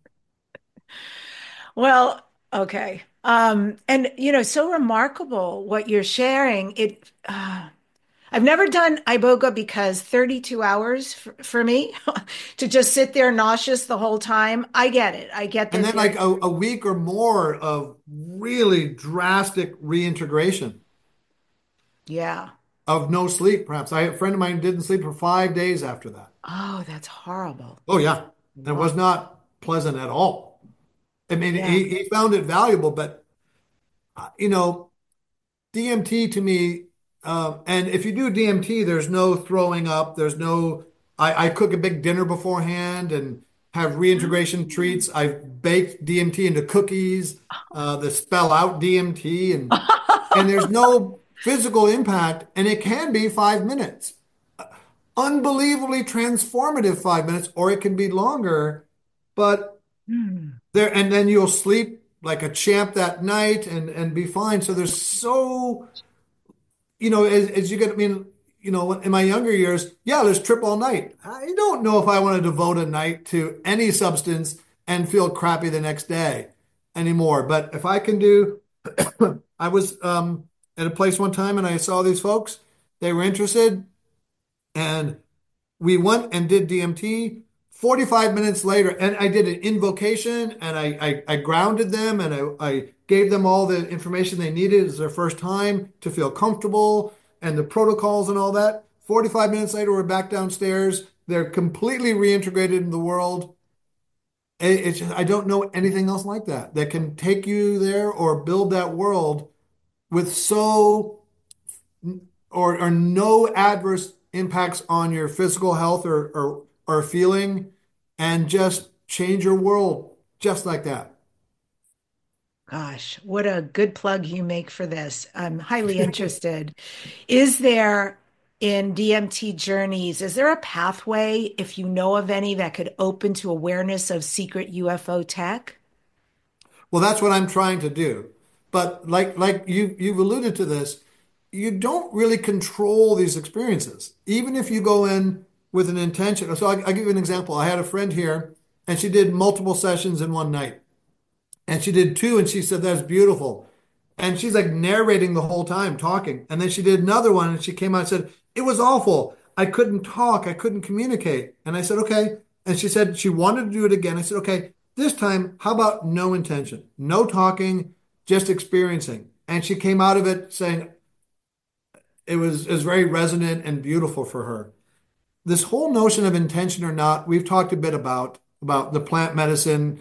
Well, okay. Um, and you know, so remarkable what you're sharing. It, uh, I've never done iboga because thirty-two hours for, for me to just sit there nauseous the whole time. I get it. I get
And
that
then
there.
like a, a week or more of really drastic reintegration
Yeah.
of no sleep, perhaps. I, a friend of mine didn't sleep for five days after that.
Oh, that's horrible.
Oh, yeah. That
Oh,
was not pleasant at all. I mean,
yeah.
he, he found it valuable, but, uh, you know, D M T to me, um, and if you do D M T, there's no throwing up. There's no, I, I cook a big dinner beforehand and have reintegration treats. I've baked D M T into cookies uh, that spell out D M T, and and there's no physical impact, and it can be five minutes. Unbelievably transformative five minutes, or it can be longer, but
Hmm.
there, and then you'll sleep like a champ that night and and be fine. So there's so you know, as, as you get, I mean, you know, in my younger years, yeah, there's trip all night. I don't know if I want to devote a night to any substance and feel crappy the next day anymore. But if I can do, I was um, at a place one time and I saw these folks, they were interested, and we went and did D M T. forty-five minutes later, and I did an invocation and I, I, I grounded them and I, I gave them all the information they needed as their first time to feel comfortable. and the protocols and all that. forty-five minutes later, we're back downstairs. They're completely reintegrated in the world. It's just, I don't know anything else like that that can take you there or build that world with so or, or no adverse impacts on your physical health or, or or feeling, and just change your world just like that.
Gosh, what a good plug you make for this. I'm highly interested. Is there in D M T journeys, is there a pathway, if you know of any, that could open to awareness of secret U F O tech?
Well, that's what I'm trying to do. But like like you you've alluded to this, you don't really control these experiences. Even if you go in with an intention. So I, I'll give you an example. I had a friend here and she did multiple sessions in one night. And she did two and she said, that's beautiful. And she's like narrating the whole time, talking. And then she did another one and she came out and said, it was awful. I couldn't talk. I couldn't communicate. And I said, okay. And she said she wanted to do it again. I said, okay, this time, how about no intention? No talking, just experiencing. And she came out of it saying it was, it was very resonant and beautiful for her. This whole notion of intention or not, we've talked a bit about, about the plant medicine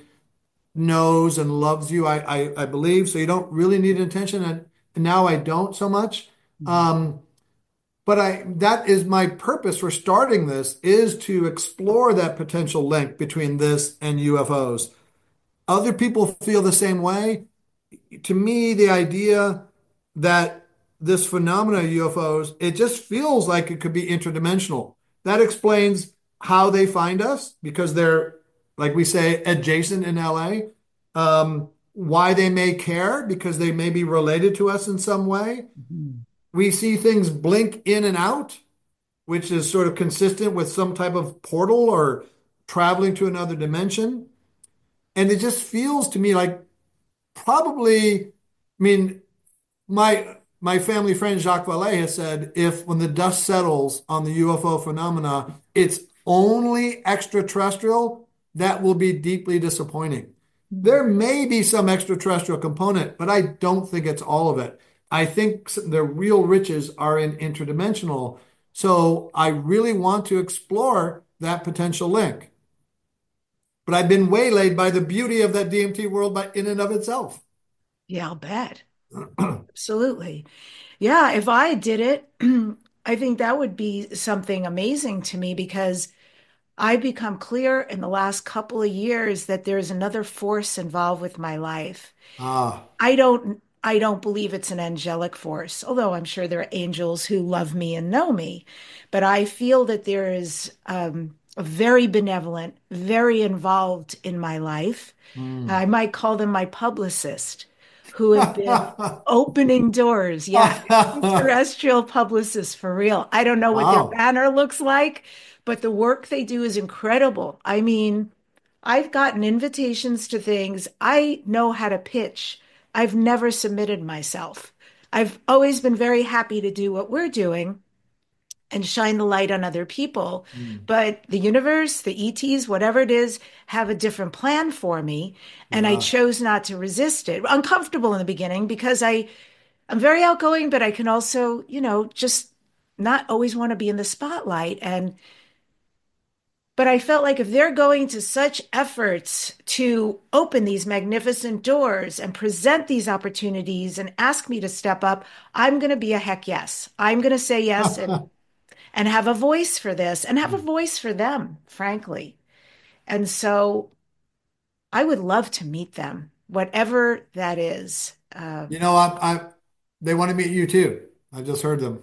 knows and loves you, I, I, I believe. So you don't really need intention. And, and now I don't so much. Um, but I that is my purpose for starting this, is to explore that potential link between this and U F Os. Other people feel the same way. To me, the idea that this phenomena of U F Os, it just feels like it could be interdimensional. That explains how they find us, because they're, like we say, adjacent in L A. Um, why they may care, because they may be related to us in some way.
Mm-hmm.
We see things blink in and out, which is sort of consistent with some type of portal or traveling to another dimension. And it just feels to me like probably, I mean, my my family friend Jacques Vallée has said, if when the dust settles on the U F O phenomena, it's only extraterrestrial, that will be deeply disappointing. There may be some extraterrestrial component, but I don't think it's all of it. I think the real riches are in interdimensional. So I really want to explore that potential link. But I've been waylaid by the beauty of that D M T world by in and of itself.
Yeah, I'll bet. Absolutely. Yeah, if I did it, I think that would be something amazing to me, because I've become clear in the last couple of years that there's another force involved with my life.
Ah,
I don't I don't believe it's an angelic force, although I'm sure there are angels who love me and know me. But I feel that there is um, a very benevolent, very involved in my life.
mm.
I might call them my publicist, who have been opening doors. Yeah, terrestrial publicists for real. I don't know what their
Wow.
banner looks like, but the work they do is incredible. I mean, I've gotten invitations to things. I know how to pitch. I've never submitted myself. I've always been very happy to do what we're doing and shine the light on other people.
Mm.
But the universe, the E Ts, whatever it is, have a different plan for me. And I
Yeah.
chose not to resist it. Uncomfortable in the beginning, because I, I'm very outgoing, but I can also, you know, just not always want to be in the spotlight. And but I felt like if they're going to such efforts to open these magnificent doors and present these opportunities and ask me to step up, I'm going to be a heck yes. I'm going to say yes, and and have a voice for this and have a voice for them, frankly. And so I would love to meet them, whatever that is. Uh,
You know, I, I, they want to meet you too. I just heard them.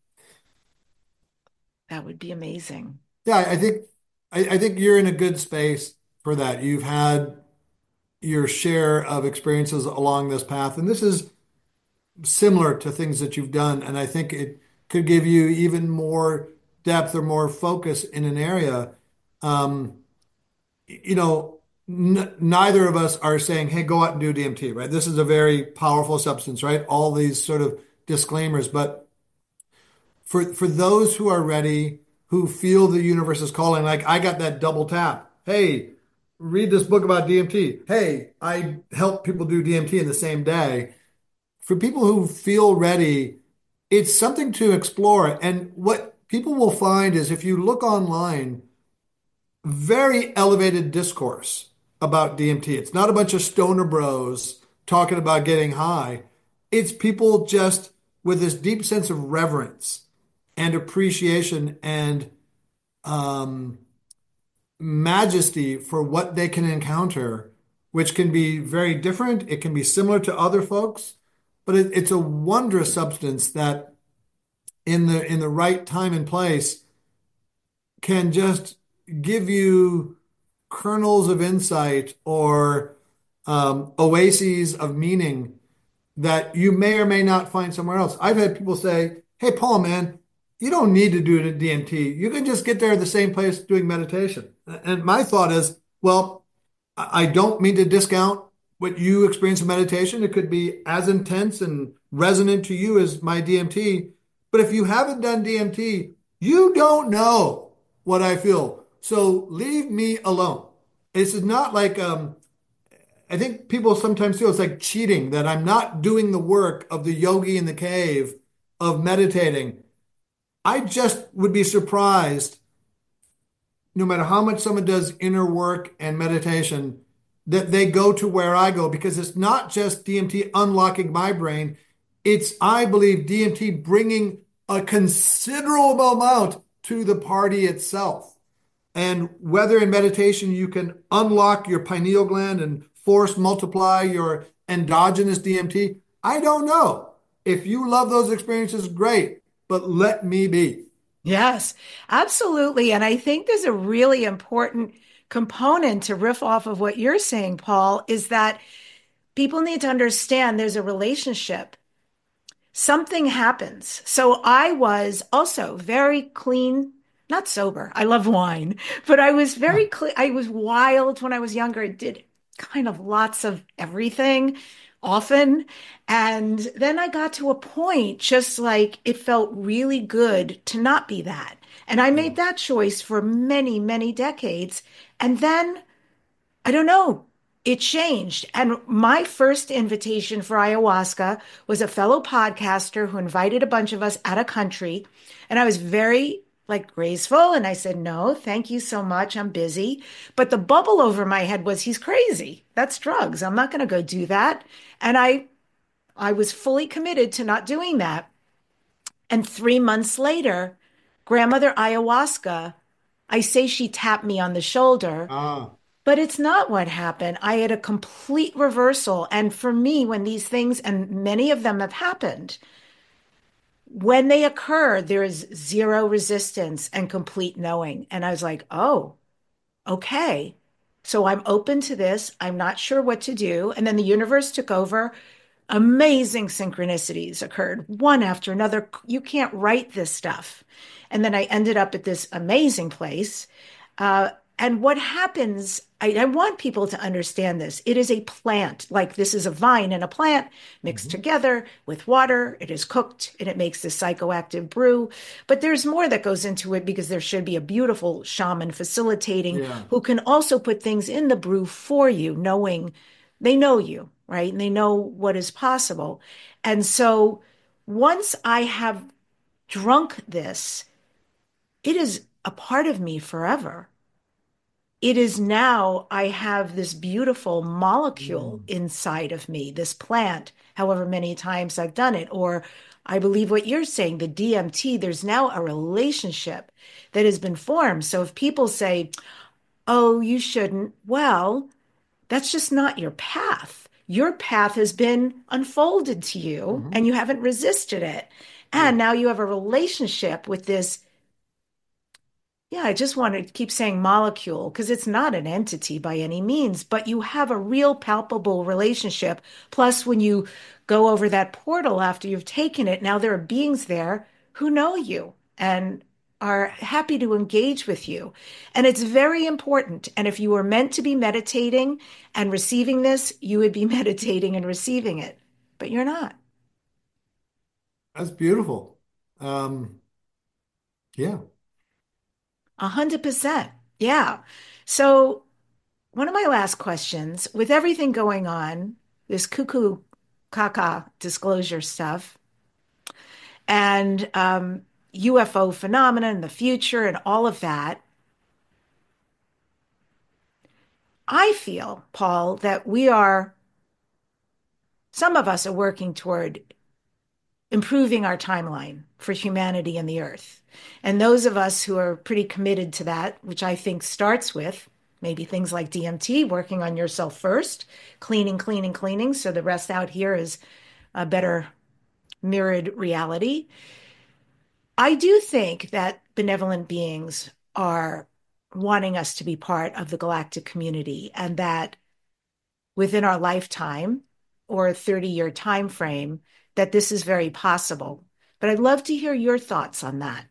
that would be amazing.
Yeah, I think, I, I think you're in a good space for that. You've had your share of experiences along this path, and this is similar to things that you've done. And I think it could give you even more depth or more focus in an area. Um, you know, n neither of us are saying, hey, go out and do D M T, right? This is a very powerful substance, right? All these sort of disclaimers. But for for those who are ready, who feel the universe is calling, like I got that double tap. Hey, read this book about D M T. Hey, I help people do D M T in the same day. For people who feel ready, it's something to explore. And what people will find is if you look online, very elevated discourse about D M T. It's not a bunch of stoner bros talking about getting high. It's people just with this deep sense of reverence and appreciation and um, majesty for what they can encounter, which can be very different. It can be similar to other folks, but it, it's a wondrous substance that in the in the right time and place can just give you kernels of insight or um, oases of meaning that you may or may not find somewhere else. I've had people say, "Hey, Paul, man, you don't need to do it at D M T. You can just get there at the same place doing meditation." And my thought is, well, I don't mean to discount what you experience in meditation. It could be as intense and resonant to you as my D M T. But if you haven't done D M T, you don't know what I feel. So leave me alone. This is not like, um, I think people sometimes feel it's like cheating that I'm not doing the work of the yogi in the cave of meditating. I just would be surprised, no matter how much someone does inner work and meditation, that they go to where I go because it's not just D M T unlocking my brain. It's, I believe, D M T bringing a considerable amount to the party itself. And whether in meditation you can unlock your pineal gland and force multiply your endogenous D M T, I don't know. If you love those experiences, great, but let me be.
Yes, absolutely. And I think there's a really important component to riff off of what you're saying, Paul, is that people need to understand there's a relationship. Something happens. So I was also very clean, not sober. I love wine, but I was very clean. I was wild when I was younger. I did kind of lots of everything often. And then I got to a point just like it felt really good to not be that. And I made that choice for many, many decades. And then I don't know. It changed. And my first invitation for ayahuasca was a fellow podcaster who invited a bunch of us out of country. And I was very like graceful. And I said, no, thank you so much. I'm busy. But the bubble over my head was, he's crazy. That's drugs. I'm not going to go do that. And I, I was fully committed to not doing that. And three months later, grandmother ayahuasca, I say she tapped me on the shoulder.
Ah,
But it's not what happened. I had a complete reversal. And for me, when these things, and many of them have happened, when they occur, there is zero resistance and complete knowing. And I was like, oh, okay. So I'm open to this. I'm not sure what to do. And then the universe took over. Amazing synchronicities occurred, one after another. You can't write this stuff. And then I ended up at this amazing place. Uh, and what happens, I, I want people to understand this. It is a plant, like this is a vine and a plant mixed
mhm.
together with water. It is cooked and it makes this psychoactive brew. But there's more that goes into it because there should be a beautiful shaman facilitating
Yeah.
who can also put things in the brew for you, knowing they know you, right? And they know what is possible. And so once I have drunk this, it is a part of me forever. It is now, I have this beautiful molecule
Mm.
inside of me, this plant, however many times I've done it. Or I believe what you're saying, the D M T, there's now a relationship that has been formed. So if people say, oh, you shouldn't, well, that's just not your path. Your path has been unfolded to you
Mhm.
and you haven't resisted it.
Yeah.
And now you have a relationship with this. Yeah, I just want to keep saying molecule because it's not an entity by any means, but you have a real palpable relationship. Plus, when you go over that portal after you've taken it, now there are beings there who know you and are happy to engage with you. And it's very important. And if you were meant to be meditating and receiving this, you would be meditating and receiving it, but you're not.
That's beautiful. Um, yeah.
A hundred percent. Yeah. So one of my last questions, with everything going on, this cuckoo caca disclosure stuff, and um, U F O phenomena in the future and all of that, I feel, Paul, that we are, some of us are working toward improving our timeline for humanity and the earth. And those of us who are pretty committed to that, which I think starts with maybe things like D M T, working on yourself first, cleaning, cleaning, cleaning, so the rest out here is a better mirrored reality. I do think that benevolent beings are wanting us to be part of the galactic community, and that within our lifetime or a thirty-year time frame, that this is very possible. But I'd love to hear your thoughts on that.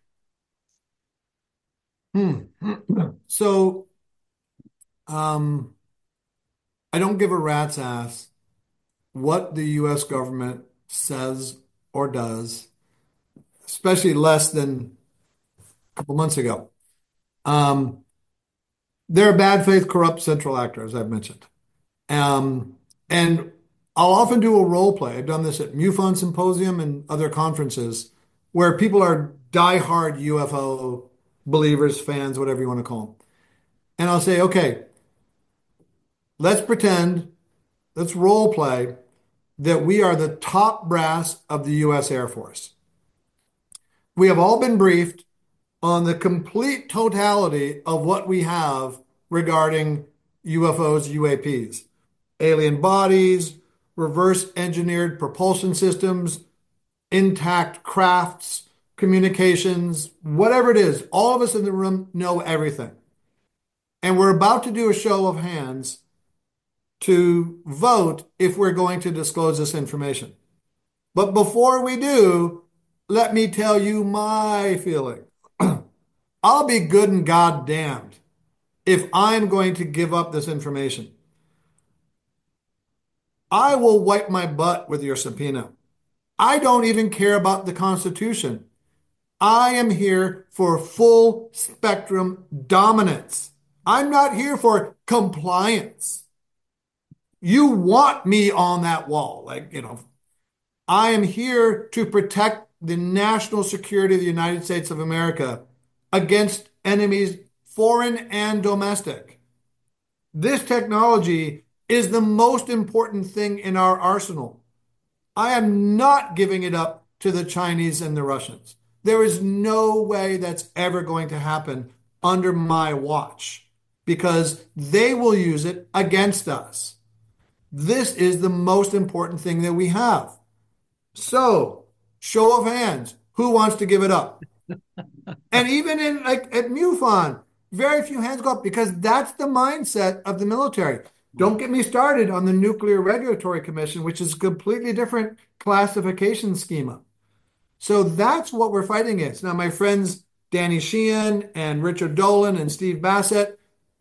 Hmm. So, um, I don't give a rat's ass what the U S government says or does, especially less than a couple months ago. Um, they're a bad faith, corrupt central actor, as I've mentioned. Um, and I'll often do a role play. I've done this at MUFON Symposium and other conferences where people are diehard U F O believers, fans, whatever you want to call them. And I'll say, okay, let's pretend, let's role play that we are the top brass of the U S Air Force. We have all been briefed on the complete totality of what we have regarding U F Os, U A Ps, alien bodies, reverse engineered propulsion systems, intact crafts, communications, whatever it is. All of us in the room know everything. And we're about to do a show of hands to vote if we're going to disclose this information. But before we do, let me tell you my feeling. I'll be good and goddamned if I'm going to give up this information. I will wipe my butt with your subpoena. I don't even care about the Constitution. I am here for full spectrum dominance. I'm not here for compliance. You want me on that wall. Like, you know, I am here to protect the national security of the United States of America against enemies, foreign and domestic. This technology is the most important thing in our arsenal. I am not giving it up to the Chinese and the Russians. There is no way that's ever going to happen under my watch because they will use it against us. This is the most important thing that we have. So, show of hands, who wants to give it up? And even in like at MUFON, very few hands go up because that's the mindset of the military. Don't get me started on the Nuclear Regulatory Commission, which is a completely different classification schema. So that's what we're fighting against. Now, my friends Danny Sheehan and Richard Dolan and Steve Bassett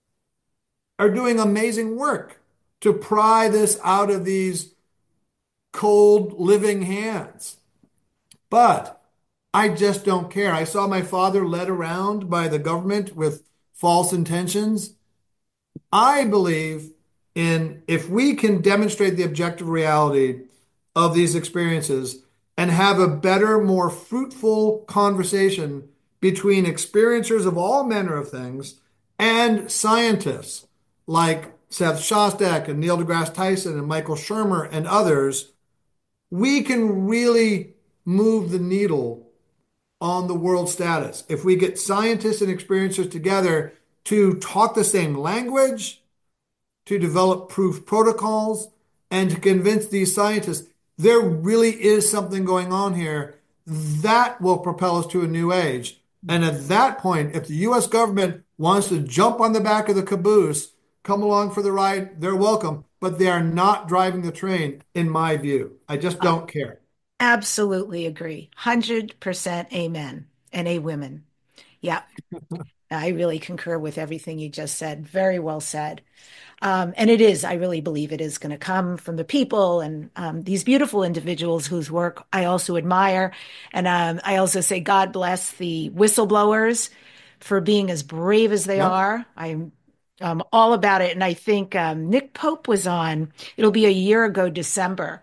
are doing amazing work to pry this out of these cold living hands. But I just don't care. I saw my father led around by the government with false intentions. I believe in if we can demonstrate the objective reality of these experiences and have a better, more fruitful conversation between experiencers of all manner of things and scientists like Seth Shostak and Neil deGrasse Tyson and Michael Shermer and others, we can really move the needle on the world status. If we get scientists and experiencers together to talk the same language, to develop proof protocols, and to convince these scientists there really is something going on here, that will propel us to a new age. And at that point, if the U S government wants to jump on the back of the caboose, come along for the ride, they're welcome. But they are not driving the train, in my view. I just don't care.
Absolutely agree. one hundred percent amen. And a women. Yeah. I really concur with everything you just said. Very well said. Um, and it is, I really believe it is going to come from the people and um, these beautiful individuals whose work I also admire. And um, I also say, God bless the whistleblowers for being as brave as they
Yep.
are. I'm um, all about it. And I think um, Nick Pope was on, it'll be a year ago, December.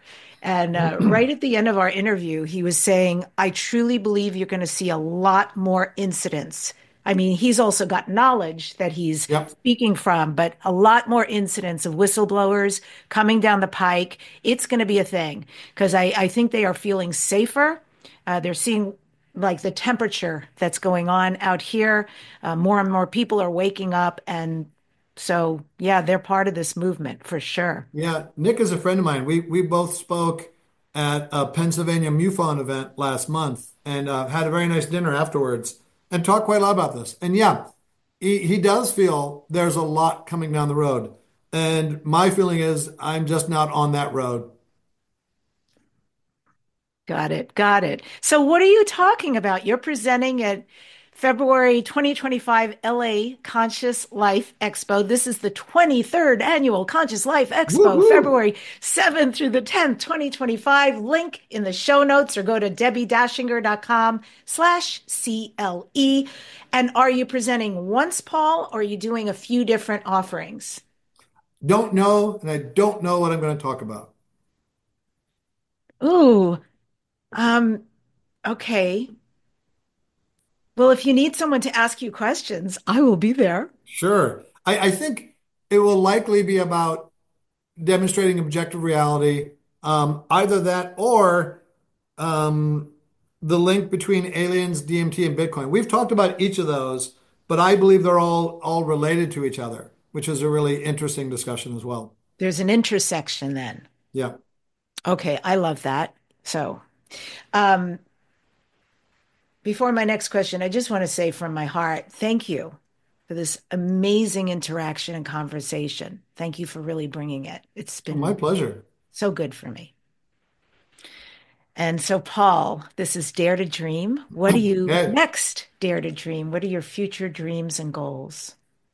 And uh, right at the end of our interview, he was saying, I truly believe you're going to see a lot more incidents. I mean, he's also got knowledge that he's
Yep.
speaking from, but a lot more incidents of whistleblowers coming down the pike. It's going to be a thing because I, I think they are feeling safer. Uh, they're seeing like the temperature that's going on out here. Uh, more and more people are waking up. And so, yeah, they're part of this movement for sure.
Yeah, Nick is a friend of mine. We we both spoke at a Pennsylvania MUFON event last month and uh, had a very nice dinner afterwards and talked quite a lot about this. And yeah, he, he does feel there's a lot coming down the road. And my feeling is I'm just not on that road.
Got it. Got it. So what are you talking about? You're presenting at February twenty twenty-five L A Conscious Life Expo. This is the twenty-third annual Conscious Life Expo,
Woohoo!
February seventh through the tenth, twenty twenty-five. Link in the show notes or go to debbiedashinger.com slash CLE. And are you presenting once, Paul, or are you doing a few different offerings?
Don't know, and I don't know what I'm going to talk about.
Ooh, um, okay. Well, if you need someone to ask you questions, I will be there.
Sure. I, I think it will likely be about demonstrating objective reality, um, either that or um, the link between aliens, D M T, and Bitcoin. We've talked about each of those, but I believe they're all all related to each other, which is a really interesting discussion as well.
There's an intersection then.
Yeah.
Okay, I love that. So, um, before my next question, I just want to say from my heart, thank you for this amazing interaction and conversation. Thank you for really bringing it. It's
Oh, my
been
pleasure.
so good for me. And so, Paul, this is Dare to Dream. What do you
Okay.
next dare to dream? What are your future dreams and goals?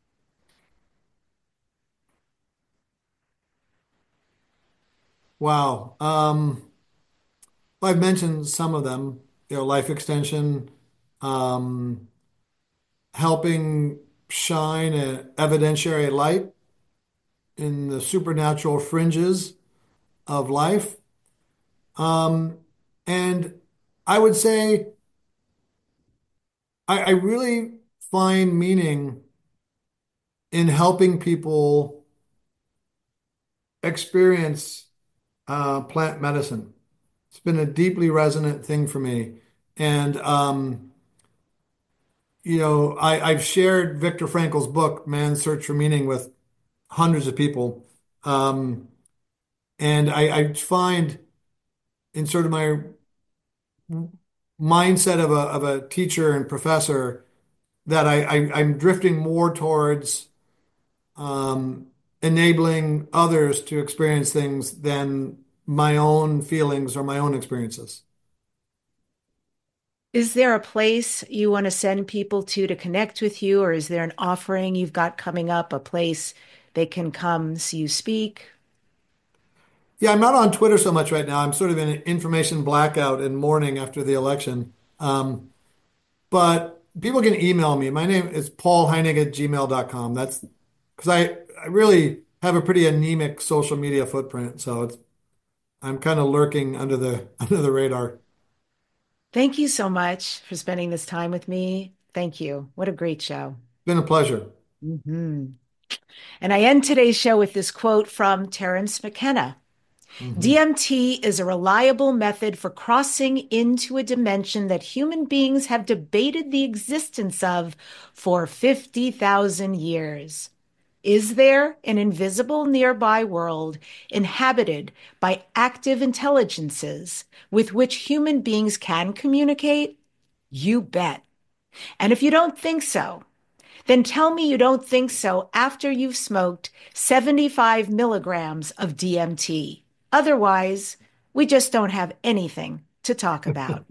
Wow. Um, I've mentioned some of them, you know, life extension, um, helping shine an evidentiary light in the supernatural fringes of life. Um, and I would say I, I really find meaning in helping people experience uh, plant medicine. It's been a deeply resonant thing for me. And, um, you know, I, I've shared Viktor Frankl's book, Man's Search for Meaning, with hundreds of people. Um, and I, I find in sort of my mindset of a, of a teacher and professor that I, I, I'm drifting more towards um, enabling others to experience things than my own feelings or my own experiences.
Is there a place you want to send people to to connect with you, or is there an offering you've got coming up, a place they can come see you speak?
Yeah, I'm not on Twitter so much right now. I'm sort of in an information blackout and mourning after the election. Um, but people can email me. My name is paul heinig at gmail dot com. That's because I, I really have a pretty anemic social media footprint. So it's, I'm kind of lurking under the under the radar.
Thank you so much for spending this time with me. Thank you. What a great show.
Been a pleasure.
hmm And I end today's show with this quote from Terence McKenna.
Mhm.
D M T is a reliable method for crossing into a dimension that human beings have debated the existence of for fifty thousand years. Is there an invisible nearby world inhabited by active intelligences with which human beings can communicate? You bet. And if you don't think so, then tell me you don't think so after you've smoked seventy-five milligrams of D M T. Otherwise, we just don't have anything to talk about.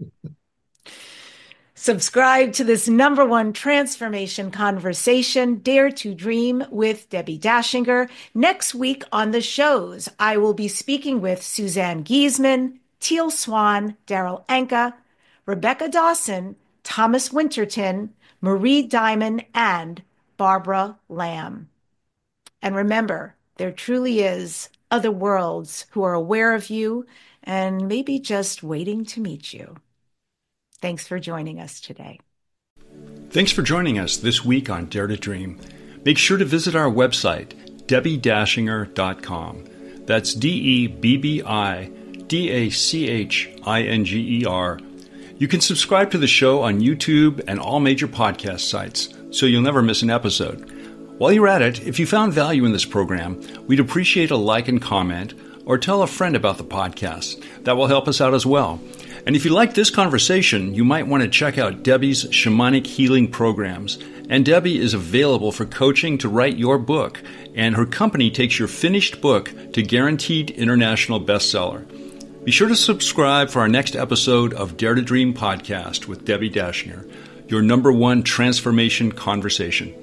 Subscribe to this number one transformation conversation, Dare to Dream with Debbie Dashinger. Next week on the shows, I will be speaking with Suzanne Giesman, Teal Swan, Daryl Anka, Rebecca Dawson, Thomas Winterton, Marie Diamond, and Barbara Lamb. And remember, there truly is other worlds who are aware of you and maybe just waiting to meet you. Thanks for joining us today.
Thanks for joining us this week on Dare to Dream. Make sure to visit our website, debbie dashinger dot com. That's D E B B I D A C H I N G E R. You can subscribe to the show on YouTube and all major podcast sites, so you'll never miss an episode. While you're at it, if you found value in this program, we'd appreciate a like and comment, or tell a friend about the podcast. That will help us out as well. And if you like this conversation, you might want to check out Debbie's shamanic healing programs. And Debbie is available for coaching to write your book, and her company takes your finished book to guaranteed international bestseller. Be sure to subscribe for our next episode of Dare to Dream podcast with Debbie Dashinger, your number one transformation conversation.